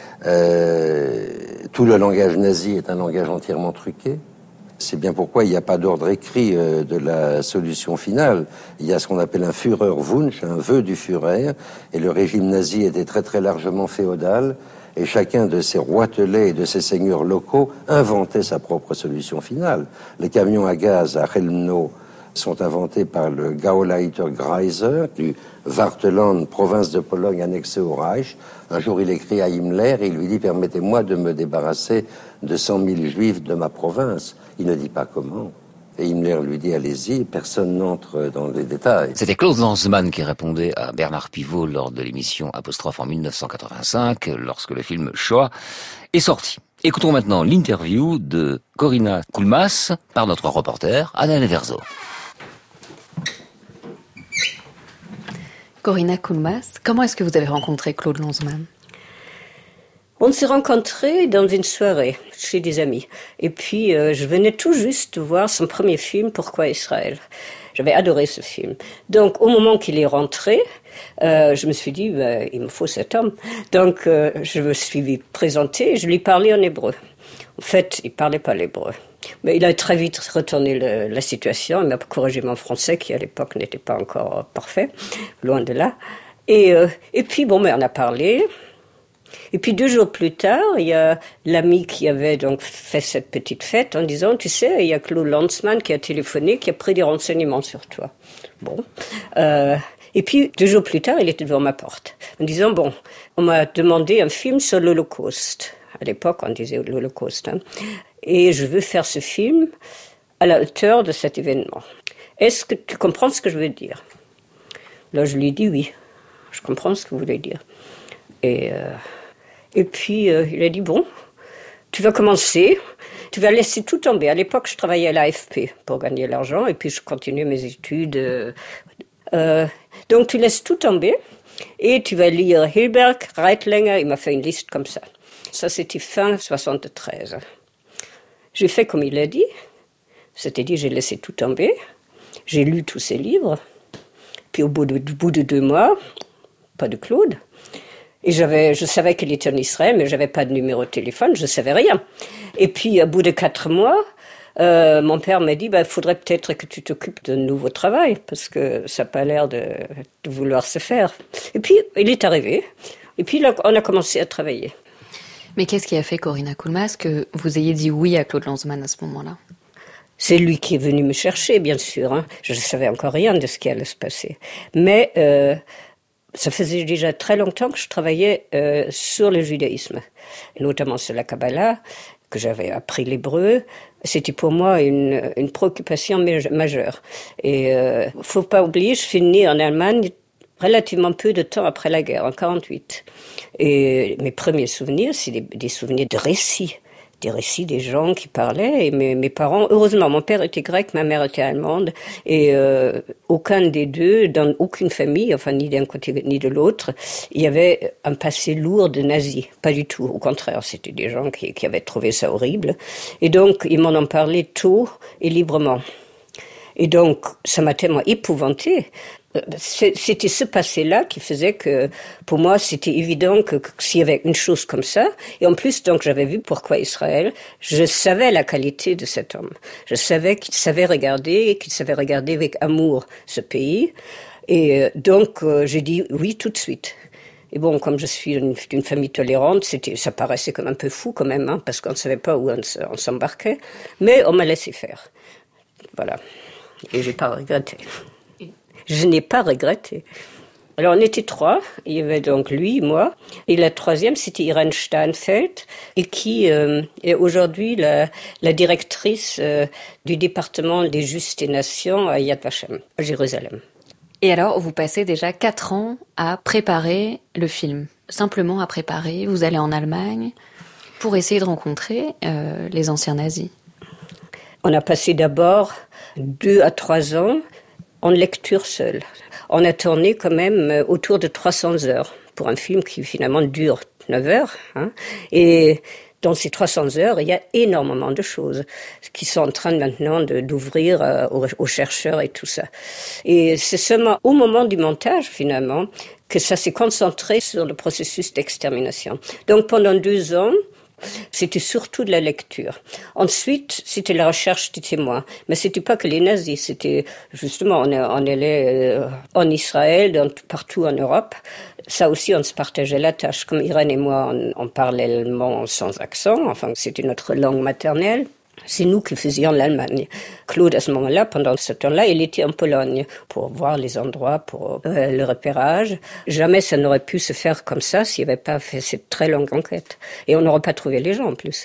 Euh, tout le langage nazi est un langage entièrement truqué. C'est bien pourquoi il n'y a pas d'ordre écrit euh, de la solution finale. Il y a ce qu'on appelle un Führerwunsch, un vœu du Führer, et le régime nazi était très très largement féodal, et chacun de ces roitelets et de ces seigneurs locaux inventait sa propre solution finale. Les camions à gaz à Chelmno sont inventés par le Gauleiter Greiser du Wartheland, province de Pologne annexée au Reich. Un jour, il écrit à Himmler et il lui dit « Permettez-moi de me débarrasser de cent mille juifs de ma province ». Il ne dit pas comment. Et Himmler lui dit « Allez-y, personne n'entre dans les détails ». C'était Claude Lanzmann qui répondait à Bernard Pivot lors de l'émission Apostrophe en mille neuf cent quatre-vingt-cinq, lorsque le film Shoah est sorti. Écoutons maintenant l'interview de Corinna Kulmas par notre reporter Anna Verzo. Corinna Kulmas, comment est-ce que vous avez rencontré Claude Lanzmann? On s'est rencontrés dans une soirée chez des amis. Et puis, euh, je venais tout juste de voir son premier film, Pourquoi Israël. J'avais adoré ce film. Donc, au moment qu'il est rentré, euh, je me suis dit, bah, il me faut cet homme. Donc, euh, je me suis présentée et je lui parlais en hébreu. En fait, il parlait pas l'hébreu. Mais il a très vite retourné le, la situation. Il m'a corrigé mon français, qui à l'époque n'était pas encore parfait, loin de là. Et, euh, et puis, bon, mais on a parlé. Et puis deux jours plus tard, il y a l'ami qui avait donc fait cette petite fête en disant, tu sais, il y a Claude Lanzmann qui a téléphoné, qui a pris des renseignements sur toi. Bon. Euh, et puis deux jours plus tard, il était devant ma porte en disant, bon, on m'a demandé un film sur l'Holocauste. À l'époque, on disait l'Holocauste. Hein. Et je veux faire ce film à la hauteur de cet événement. Est-ce que tu comprends ce que je veux dire? Là, je lui ai dit oui. Je comprends ce que vous voulez dire. Et, euh, et puis, euh, il a dit, bon, tu vas commencer, tu vas laisser tout tomber. À l'époque, je travaillais à l'A F P pour gagner l'argent, et puis je continuais mes études. Euh, euh, donc, tu laisses tout tomber, et tu vas lire Hilberg, Reitlinger, il m'a fait une liste comme ça. Ça, c'était fin soixante-treize. J'ai fait comme il a dit, c'est-à-dire j'ai laissé tout tomber, j'ai lu tous ses livres, puis au bout de, au bout de deux mois, pas de Claude. Et j'avais, je savais qu'il était en Israël, mais j'avais pas de numéro de téléphone, je savais rien. Et puis, au bout de quatre mois, euh, mon père m'a dit, bah, faudrait peut-être que tu t'occupes d'un nouveau travail, parce que ça n'a pas l'air de, de vouloir se faire. Et puis, il est arrivé. Et puis, là, on a commencé à travailler. Mais qu'est-ce qui a fait, Corinna Kulmas, que vous ayez dit oui à Claude Lanzmann à ce moment-là? C'est lui qui est venu me chercher, bien sûr. Hein. Je ne savais encore rien de ce qui allait se passer. Mais, euh, ça faisait déjà très longtemps que je travaillais euh, sur le judaïsme, notamment sur la Kabbalah, que j'avais appris l'hébreu. C'était pour moi une, une préoccupation majeure. Et euh, faut pas oublier, je suis née en Allemagne relativement peu de temps après la guerre, en quarante-huit. Et mes premiers souvenirs, c'est des, des souvenirs de récits. Des récits des gens qui parlaient. Et mes, mes parents, heureusement, mon père était grec, ma mère était allemande. Et euh, aucun des deux, dans aucune famille, enfin ni d'un côté ni de l'autre, il y avait un passé lourd de nazis. Pas du tout. Au contraire, c'était des gens qui, qui avaient trouvé ça horrible. Et donc, ils m'en ont parlé tôt et librement. Et donc, ça m'a tellement épouvantée. C'était ce passé-là qui faisait que, pour moi, c'était évident que, que s'il y avait une chose comme ça, et en plus, donc, j'avais vu Pourquoi Israël, je savais la qualité de cet homme. Je savais qu'il savait regarder, qu'il savait regarder avec amour ce pays. Et donc, euh, j'ai dit oui tout de suite. Et bon, comme je suis d'une, d'une famille tolérante, c'était, ça paraissait comme un peu fou quand même, hein, parce qu'on ne savait pas où on, on s'embarquait. Mais on m'a laissé faire. Voilà. Et j'ai pas regretté. Je n'ai pas regretté. Alors, on était trois. Il y avait donc lui, moi. Et la troisième, c'était Irène Steinfeld, et qui euh, est aujourd'hui la, la directrice euh, du département des Justes et Nations à Yad Vashem, à Jérusalem. Et alors, vous passez déjà quatre ans à préparer le film. Simplement à préparer. Vous allez en Allemagne pour essayer de rencontrer euh, les anciens nazis. On a passé d'abord deux à trois ans en lecture seule. On a tourné quand même autour de trois cents heures pour un film qui finalement dure neuf heures. Hein. Et dans ces trois cents heures, il y a énormément de choses qui sont en train maintenant de, d'ouvrir euh, aux, aux chercheurs et tout ça. Et c'est seulement au moment du montage, finalement, que ça s'est concentré sur le processus d'extermination. Donc pendant deux ans, c'était surtout de la lecture. Ensuite, c'était la recherche des témoins. Mais c'était pas que les nazis, c'était justement, on, on allait euh, en Israël, dans, partout en Europe. Ça aussi, on se partageait la tâche. Comme Irène et moi, on, on parlait l'allemand sans accent, enfin, c'était notre langue maternelle. C'est nous qui faisions l'Allemagne. Claude, à ce moment-là, pendant ce temps-là, il était en Pologne pour voir les endroits, pour euh, le repérage. Jamais ça n'aurait pu se faire comme ça s'il n'y avait pas fait cette très longue enquête. Et on n'aurait pas trouvé les gens, en plus.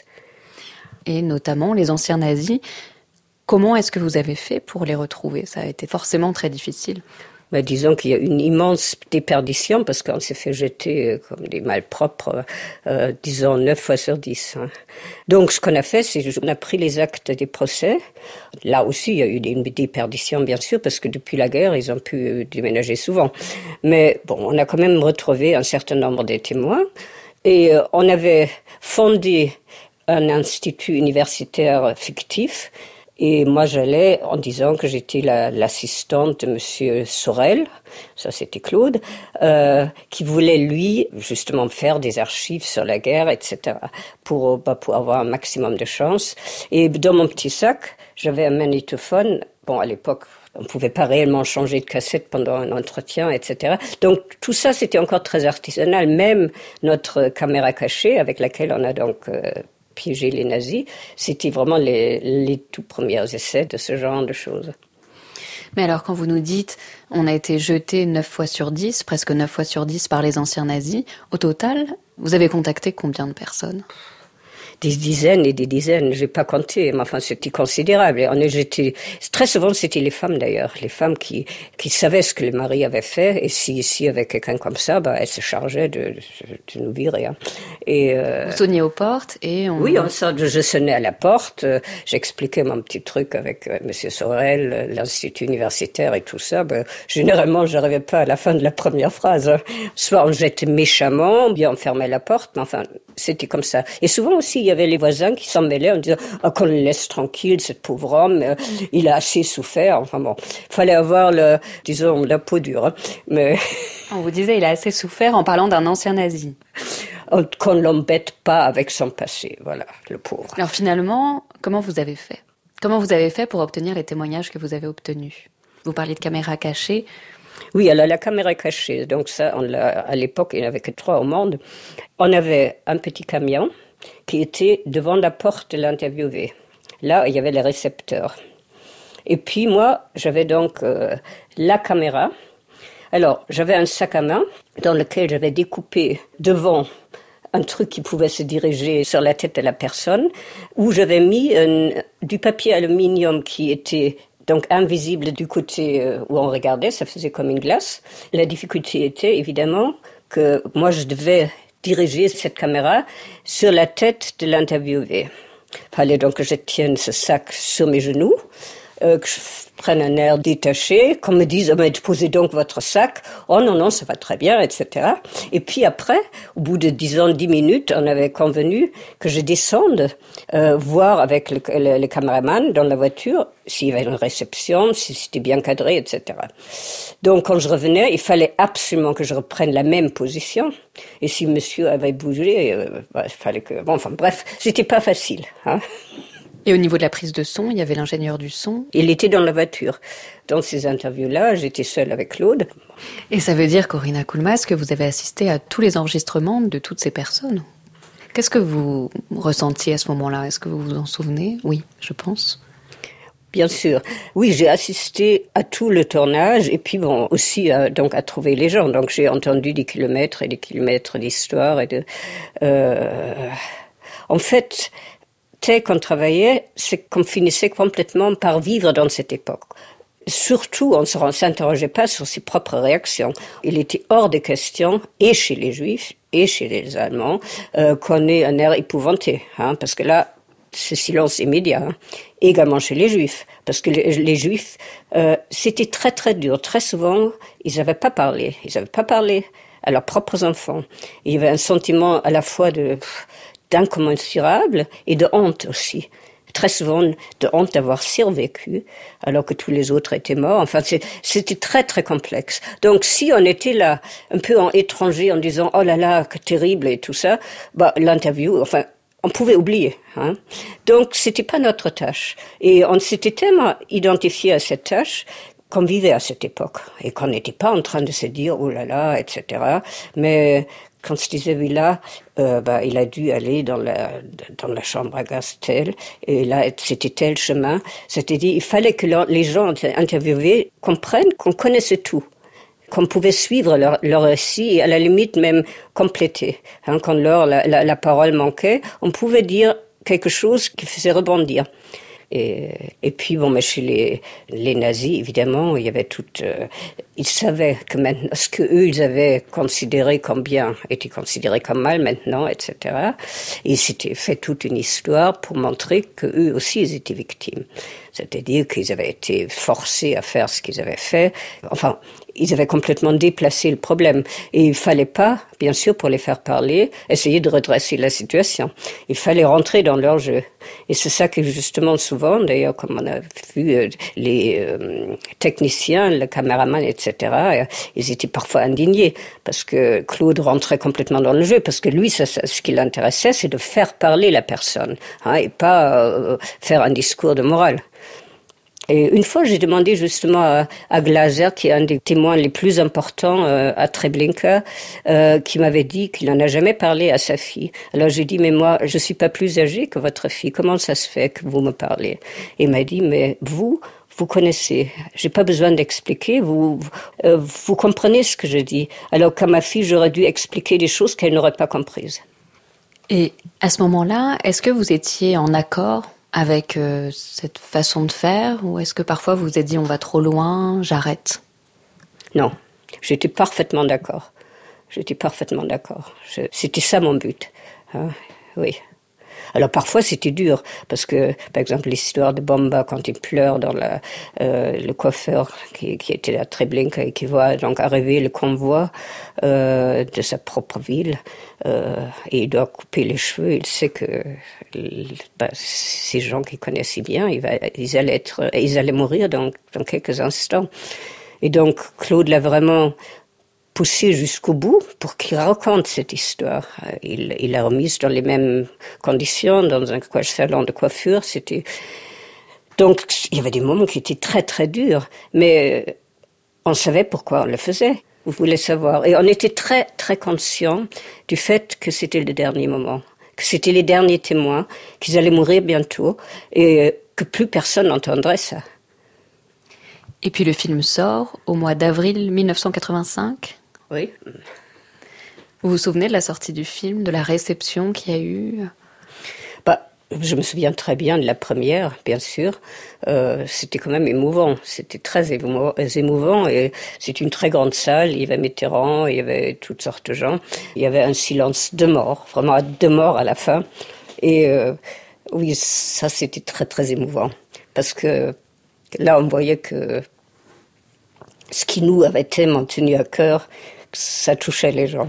Et notamment les anciens nazis. Comment est-ce que vous avez fait pour les retrouver ? Ça a été forcément très difficile. Ben, disons qu'il y a une immense déperdition parce qu'on s'est fait jeter comme des malpropres, euh, disons neuf fois sur dix. Hein. Donc ce qu'on a fait, c'est qu'on a pris les actes des procès. Là aussi, il y a eu une déperdition, bien sûr, parce que depuis la guerre, ils ont pu déménager souvent. Mais bon, on a quand même retrouvé un certain nombre de témoins. Et euh, on avait fondé un institut universitaire fictif. Et moi, j'allais en disant que j'étais la, l'assistante de Monsieur Sorel, ça c'était Claude, euh, qui voulait, lui, justement faire des archives sur la guerre, et cetera, pour, bah, pour avoir un maximum de chance. Et dans mon petit sac, j'avais un magnétophone. Bon, à l'époque, on ne pouvait pas réellement changer de cassette pendant un entretien, et cetera. Donc, tout ça, c'était encore très artisanal. Même notre caméra cachée, avec laquelle on a donc... Euh, piéger les nazis, c'était vraiment les, les tout premiers essais de ce genre de choses. Mais alors, quand vous nous dites, on a été jeté neuf fois sur dix, presque neuf fois sur dix par les anciens nazis, au total, vous avez contacté combien de personnes ? Des dizaines et des dizaines, j'ai pas compté, mais enfin c'était considérable. Et on est jeté. Très souvent c'était les femmes d'ailleurs, les femmes qui qui savaient ce que le mari avait fait, et si s'il y avait quelqu'un comme ça, bah elles se chargeaient de, de, de nous virer. Hein. Et euh, vous sonniez aux portes et on... oui, on sort, je sonnais à la porte, euh, j'expliquais mon petit truc avec euh, Monsieur Sorel, euh, l'institut universitaire et tout ça. Ben, généralement, j'arrivais pas à la fin de la première phrase. Hein. Soit on jetait méchamment, bien on fermait la porte, mais enfin c'était comme ça. Et souvent aussi, il y avait les voisins qui s'en mêlaient en disant ah, qu'on le laisse tranquille, ce pauvre homme, euh, il a assez souffert. Enfin bon, il fallait avoir, le, disons, la peau dure. Hein. Mais... On vous disait il a assez souffert en parlant d'un ancien nazi. Qu'on ne l'embête pas avec son passé, voilà, le pauvre. Alors finalement, comment vous avez fait ? Comment vous avez fait pour obtenir les témoignages que vous avez obtenus ? Vous parliez de caméra cachée. Oui, alors la caméra cachée, donc ça, on l'a, à l'époque, il n'y en avait que trois au monde. On avait un petit camion qui était devant la porte de l'interviewé. Là, il y avait les récepteurs. Et puis moi, j'avais donc euh, la caméra Alors, j'avais un sac à main dans lequel j'avais découpé devant un truc qui pouvait se diriger sur la tête de la personne, où j'avais mis un, du papier aluminium qui était donc invisible du côté où on regardait, ça faisait comme une glace. La difficulté était évidemment que moi je devais diriger cette caméra sur la tête de l'interviewé. Il fallait donc que je tienne ce sac sur mes genoux, euh, que je prenne un air détaché, qu'on me dise oh, « posez donc votre sac ». « Oh non, non, ça va très bien », et cetera. Et puis après, au bout de disons dix minutes, on avait convenu que je descende euh, voir avec le, le, le caméraman dans la voiture s'il y avait une réception, si c'était bien cadré, et cetera. Donc quand je revenais, il fallait absolument que je reprenne la même position. Et si monsieur avait bougé, euh, bah, il fallait que... Bon, enfin bref, c'était pas facile, hein. Et au niveau de la prise de son, il y avait l'ingénieur du son. Il était dans la voiture. Dans ces interviews-là, j'étais seule avec Claude. Et ça veut dire, Corinna Koulmas, que vous avez assisté à tous les enregistrements de toutes ces personnes. Qu'est-ce que vous ressentiez à ce moment-là? Est-ce que vous vous en souvenez? Oui, je pense. Bien sûr. Oui, j'ai assisté à tout le tournage et puis bon, aussi à, donc à trouver les gens. Donc j'ai entendu des kilomètres et des kilomètres d'histoire et de... Euh, en fait... Dès qu'on travaillait, c'est qu'on finissait complètement par vivre dans cette époque. Surtout, on ne s'interrogeait pas sur ses propres réactions. Il était hors de question, et chez les Juifs, et chez les Allemands, euh, qu'on ait un air épouvanté. Hein, parce que là, ce silence immédiat, hein, également chez les Juifs. Parce que les, les Juifs, euh, c'était très très dur. Très souvent, ils n'avaient pas parlé. Ils n'avaient pas parlé à leurs propres enfants. Il y avait un sentiment à la fois de... d'incommensurable et de honte aussi. Très souvent de honte d'avoir survécu alors que tous les autres étaient morts. Enfin, c'est, c'était très très complexe. Donc si on était là un peu en étranger en disant oh là là que terrible et tout ça, bah l'interview, enfin on pouvait oublier. Hein. Donc c'était pas notre tâche et on s'était tellement identifié à cette tâche qu'on vivait à cette époque et qu'on n'était pas en train de se dire oh là là, et cetera. Mais quand je disais oui là, euh, bah, il a dû aller dans la, dans la chambre à gaz telle, et là, c'était tel chemin. C'est-à-dire, il fallait que les gens interviewés comprennent qu'on connaissait tout, qu'on pouvait suivre leur, leur récit et à la limite même compléter. Hein, quand leur, la, la, la parole manquait, on pouvait dire quelque chose qui faisait rebondir. Et, et puis bon, mais chez les, les nazis, évidemment, il y avait tout. Euh, ils savaient que maintenant, ce que eux ils avaient considéré comme bien était considéré comme mal maintenant, et cetera. Et ils s'étaient fait toute une histoire pour montrer que eux aussi ils étaient victimes. C'est-à-dire qu'ils avaient été forcés à faire ce qu'ils avaient fait. Enfin, ils avaient complètement déplacé le problème. Et il fallait pas, bien sûr, pour les faire parler, essayer de redresser la situation. Il fallait rentrer dans leur jeu. Et c'est ça que justement souvent, d'ailleurs, comme on a vu, les euh, techniciens, le caméraman, et cetera, euh, ils étaient parfois indignés parce que Claude rentrait complètement dans le jeu. Parce que lui, ça, ça, ce qui l'intéressait, c'est de faire parler la personne, hein, et pas euh, faire un discours de morale. Et une fois, j'ai demandé justement à, à Glaser, qui est un des témoins les plus importants euh, à Treblinka, euh, qui m'avait dit qu'il n'en a jamais parlé à sa fille. Alors j'ai dit, mais moi, je suis pas plus âgée que votre fille. Comment ça se fait que vous me parlez? Et il m'a dit, mais vous, vous connaissez. J'ai pas besoin d'expliquer. Vous, euh, vous comprenez ce que je dis. Alors qu'à ma fille, j'aurais dû expliquer des choses qu'elle n'aurait pas comprises. Et à ce moment-là, est-ce que vous étiez en accord avec euh, cette façon de faire, ou est-ce que parfois vous vous êtes dit on va trop loin, j'arrête? Non, j'étais parfaitement d'accord. J'étais parfaitement d'accord. Je, c'était ça mon but. Hein, oui. Alors parfois c'était dur parce que par exemple l'histoire de Bomba quand il pleure dans la, euh, le coiffeur qui, qui était à Treblinka et qui voit donc arriver le convoi euh, de sa propre ville euh, et il doit couper les cheveux. Il sait que bah, ces gens qu'il connaissait bien, il va, ils allaient être, ils allaient mourir dans, dans quelques instants. Et donc Claude l'a vraiment poussé jusqu'au bout pour qu'il raconte cette histoire. Il, il l'a remise dans les mêmes conditions, dans un salon de coiffure. C'était... Donc, il y avait des moments qui étaient très, très durs, mais on savait pourquoi on le faisait. Vous voulez savoir. Et on était très, très conscients du fait que c'était le dernier moment, que c'était les derniers témoins, qu'ils allaient mourir bientôt, et que plus personne n'entendrait ça. Et puis le film sort au mois d'avril mille neuf cent quatre-vingt-cinq. Oui. Vous vous souvenez de la sortie du film, de la réception qu'il y a eu? Bah, je me souviens très bien de la première, bien sûr. Euh, c'était quand même émouvant. C'était très émouvant, émouvant et c'est une très grande salle. Il y avait Mitterrand, il y avait toutes sortes de gens. Il y avait un silence de mort, vraiment de mort à la fin. Et euh, oui, ça c'était très très émouvant. Parce que là, on voyait que ce qui nous avait tellement tenu à cœur, ça touchait les gens.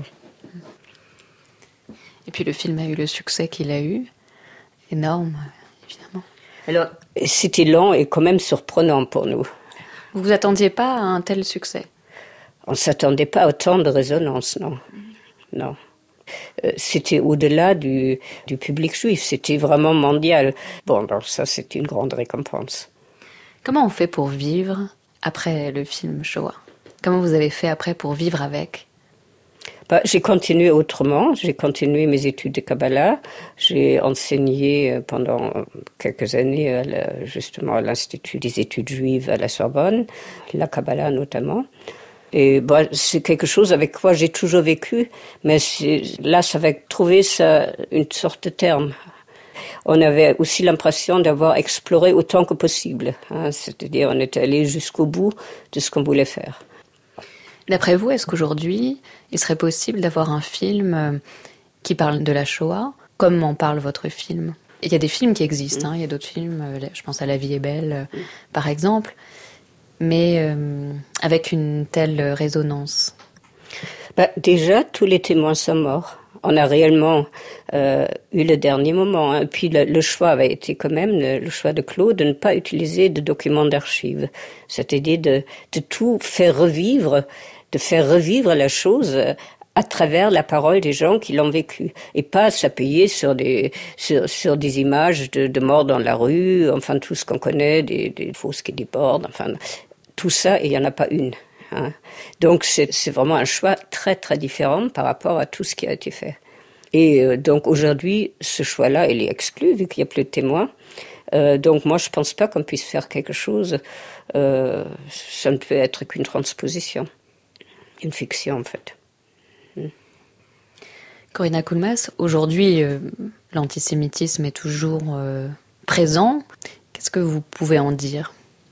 Et puis le film a eu le succès qu'il a eu, énorme, évidemment. Alors, c'était lent et quand même surprenant pour nous. Vous vous attendiez pas à un tel succès? On ne s'attendait pas à autant de résonance, non. Non. Euh, c'était au-delà du, du public juif, c'était vraiment mondial. Bon, donc ça, c'est une grande récompense. Comment on fait pour vivre après le film Shoah? Comment vous avez fait après pour vivre avec? Bah, j'ai continué autrement. J'ai continué mes études de Kabbalah. J'ai enseigné pendant quelques années à la, justement à l'Institut des études juives à la Sorbonne, la Kabbalah notamment. Et bah, c'est quelque chose avec quoi j'ai toujours vécu, mais c'est, là, ça va trouver ça, une sorte de terme. On avait aussi l'impression d'avoir exploré autant que possible, hein, c'est-à-dire on était allé jusqu'au bout de ce qu'on voulait faire. D'après vous, est-ce qu'aujourd'hui, il serait possible d'avoir un film qui parle de la Shoah, comme en parle votre film? Il y a des films qui existent, hein, il y a d'autres films, je pense à La vie est belle, par exemple, mais euh, avec une telle résonance. Bah, déjà, tous les témoins sont morts. On a réellement euh, eu le dernier moment. Hein. Puis le, le choix avait été quand même, le, le choix de Claude, de ne pas utiliser de documents d'archives. C'est-à-dire de, de tout faire revivre, de faire revivre la chose à travers la parole des gens qui l'ont vécu. Et pas s'appuyer sur des, sur, sur des images de, de morts dans la rue, enfin tout ce qu'on connaît, des, des fosses qui débordent, enfin tout ça, et il n'y en a pas une. Hein. Donc c'est, c'est vraiment un choix très très différent par rapport à tout ce qui a été fait. Et euh, donc aujourd'hui, ce choix-là, il est exclu vu qu'il n'y a plus de témoins. Euh, donc moi, je ne pense pas qu'on puisse faire quelque chose. Euh, ça ne peut être qu'une transposition, une fiction en fait. Hmm. Corinna Koulmas, aujourd'hui, euh, l'antisémitisme est toujours euh, présent. Qu'est-ce que vous pouvez en dire ?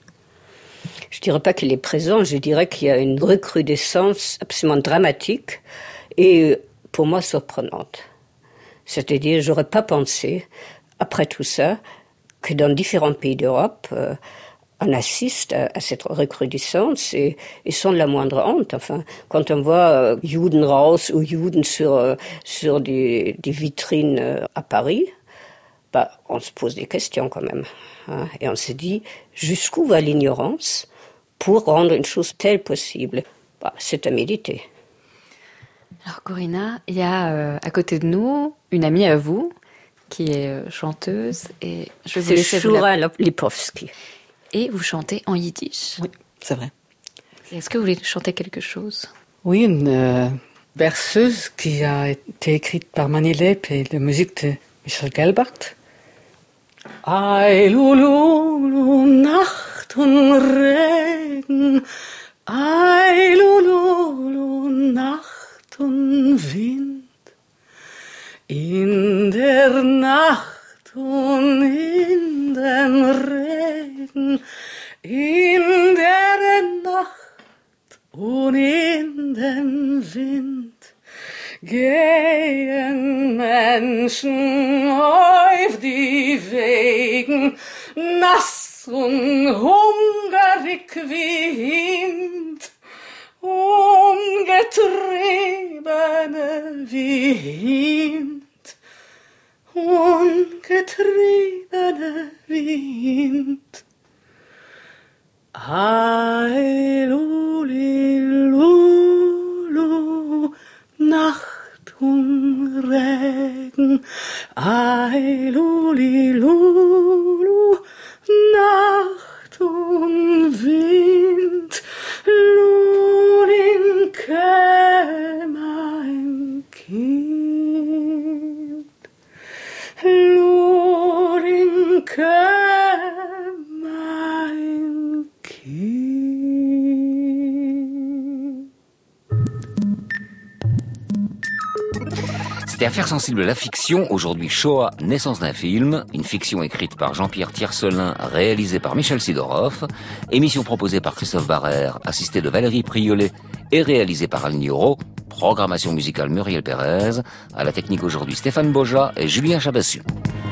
Je dirais pas qu'il est présent, je dirais qu'il y a une recrudescence absolument dramatique et pour moi surprenante. C'est-à-dire, j'aurais pas pensé, après tout ça, que dans différents pays d'Europe, euh, on assiste à, à cette recrudescence et, et sans la moindre honte. Enfin, quand on voit euh, Juden raus ou Juden sur, euh, sur des, des vitrines euh, à Paris, bah, on se pose des questions quand même. Hein, et on se dit, jusqu'où va l'ignorance pour rendre une chose telle possible? Bah, c'est à méditer. Alors Corinna, il y a euh, à côté de nous une amie à vous qui est euh, chanteuse et je vais vous laisser vous Shura Lipovski. Et vous chantez en yiddish. Oui, c'est vrai. Est-ce que vous voulez chanter quelque chose? Oui, une euh, berceuse qui a été écrite par Mani Leip et la musique de Michel Gelbart. Ei Lulu, Nacht und Regen, ei Lulu, Nacht und Wind. In der Nacht und in dem Regen, in der Nacht und in dem Wind gehen Menschen auf die Wegen, nass und hungrig wie Wind, ungetriebene wie Wind, ungetriebene wie Wind. Hallelujah, Nacht und Regen, Eilulilulu, Nacht und Wind, Lulinke, mein Kind, Lulinke, mein Kind. C'était Affaires sensibles à la fiction, aujourd'hui Shoah, naissance d'un film, une fiction écrite par Jean-Pierre Tiercelin, réalisée par Michel Sidorov, émission proposée par Christophe Barrère, assistée de Valérie Priolet et réalisée par Al Nioro, programmation musicale Muriel Pérez, à la technique aujourd'hui Stéphane Boja et Julien Chabassiou.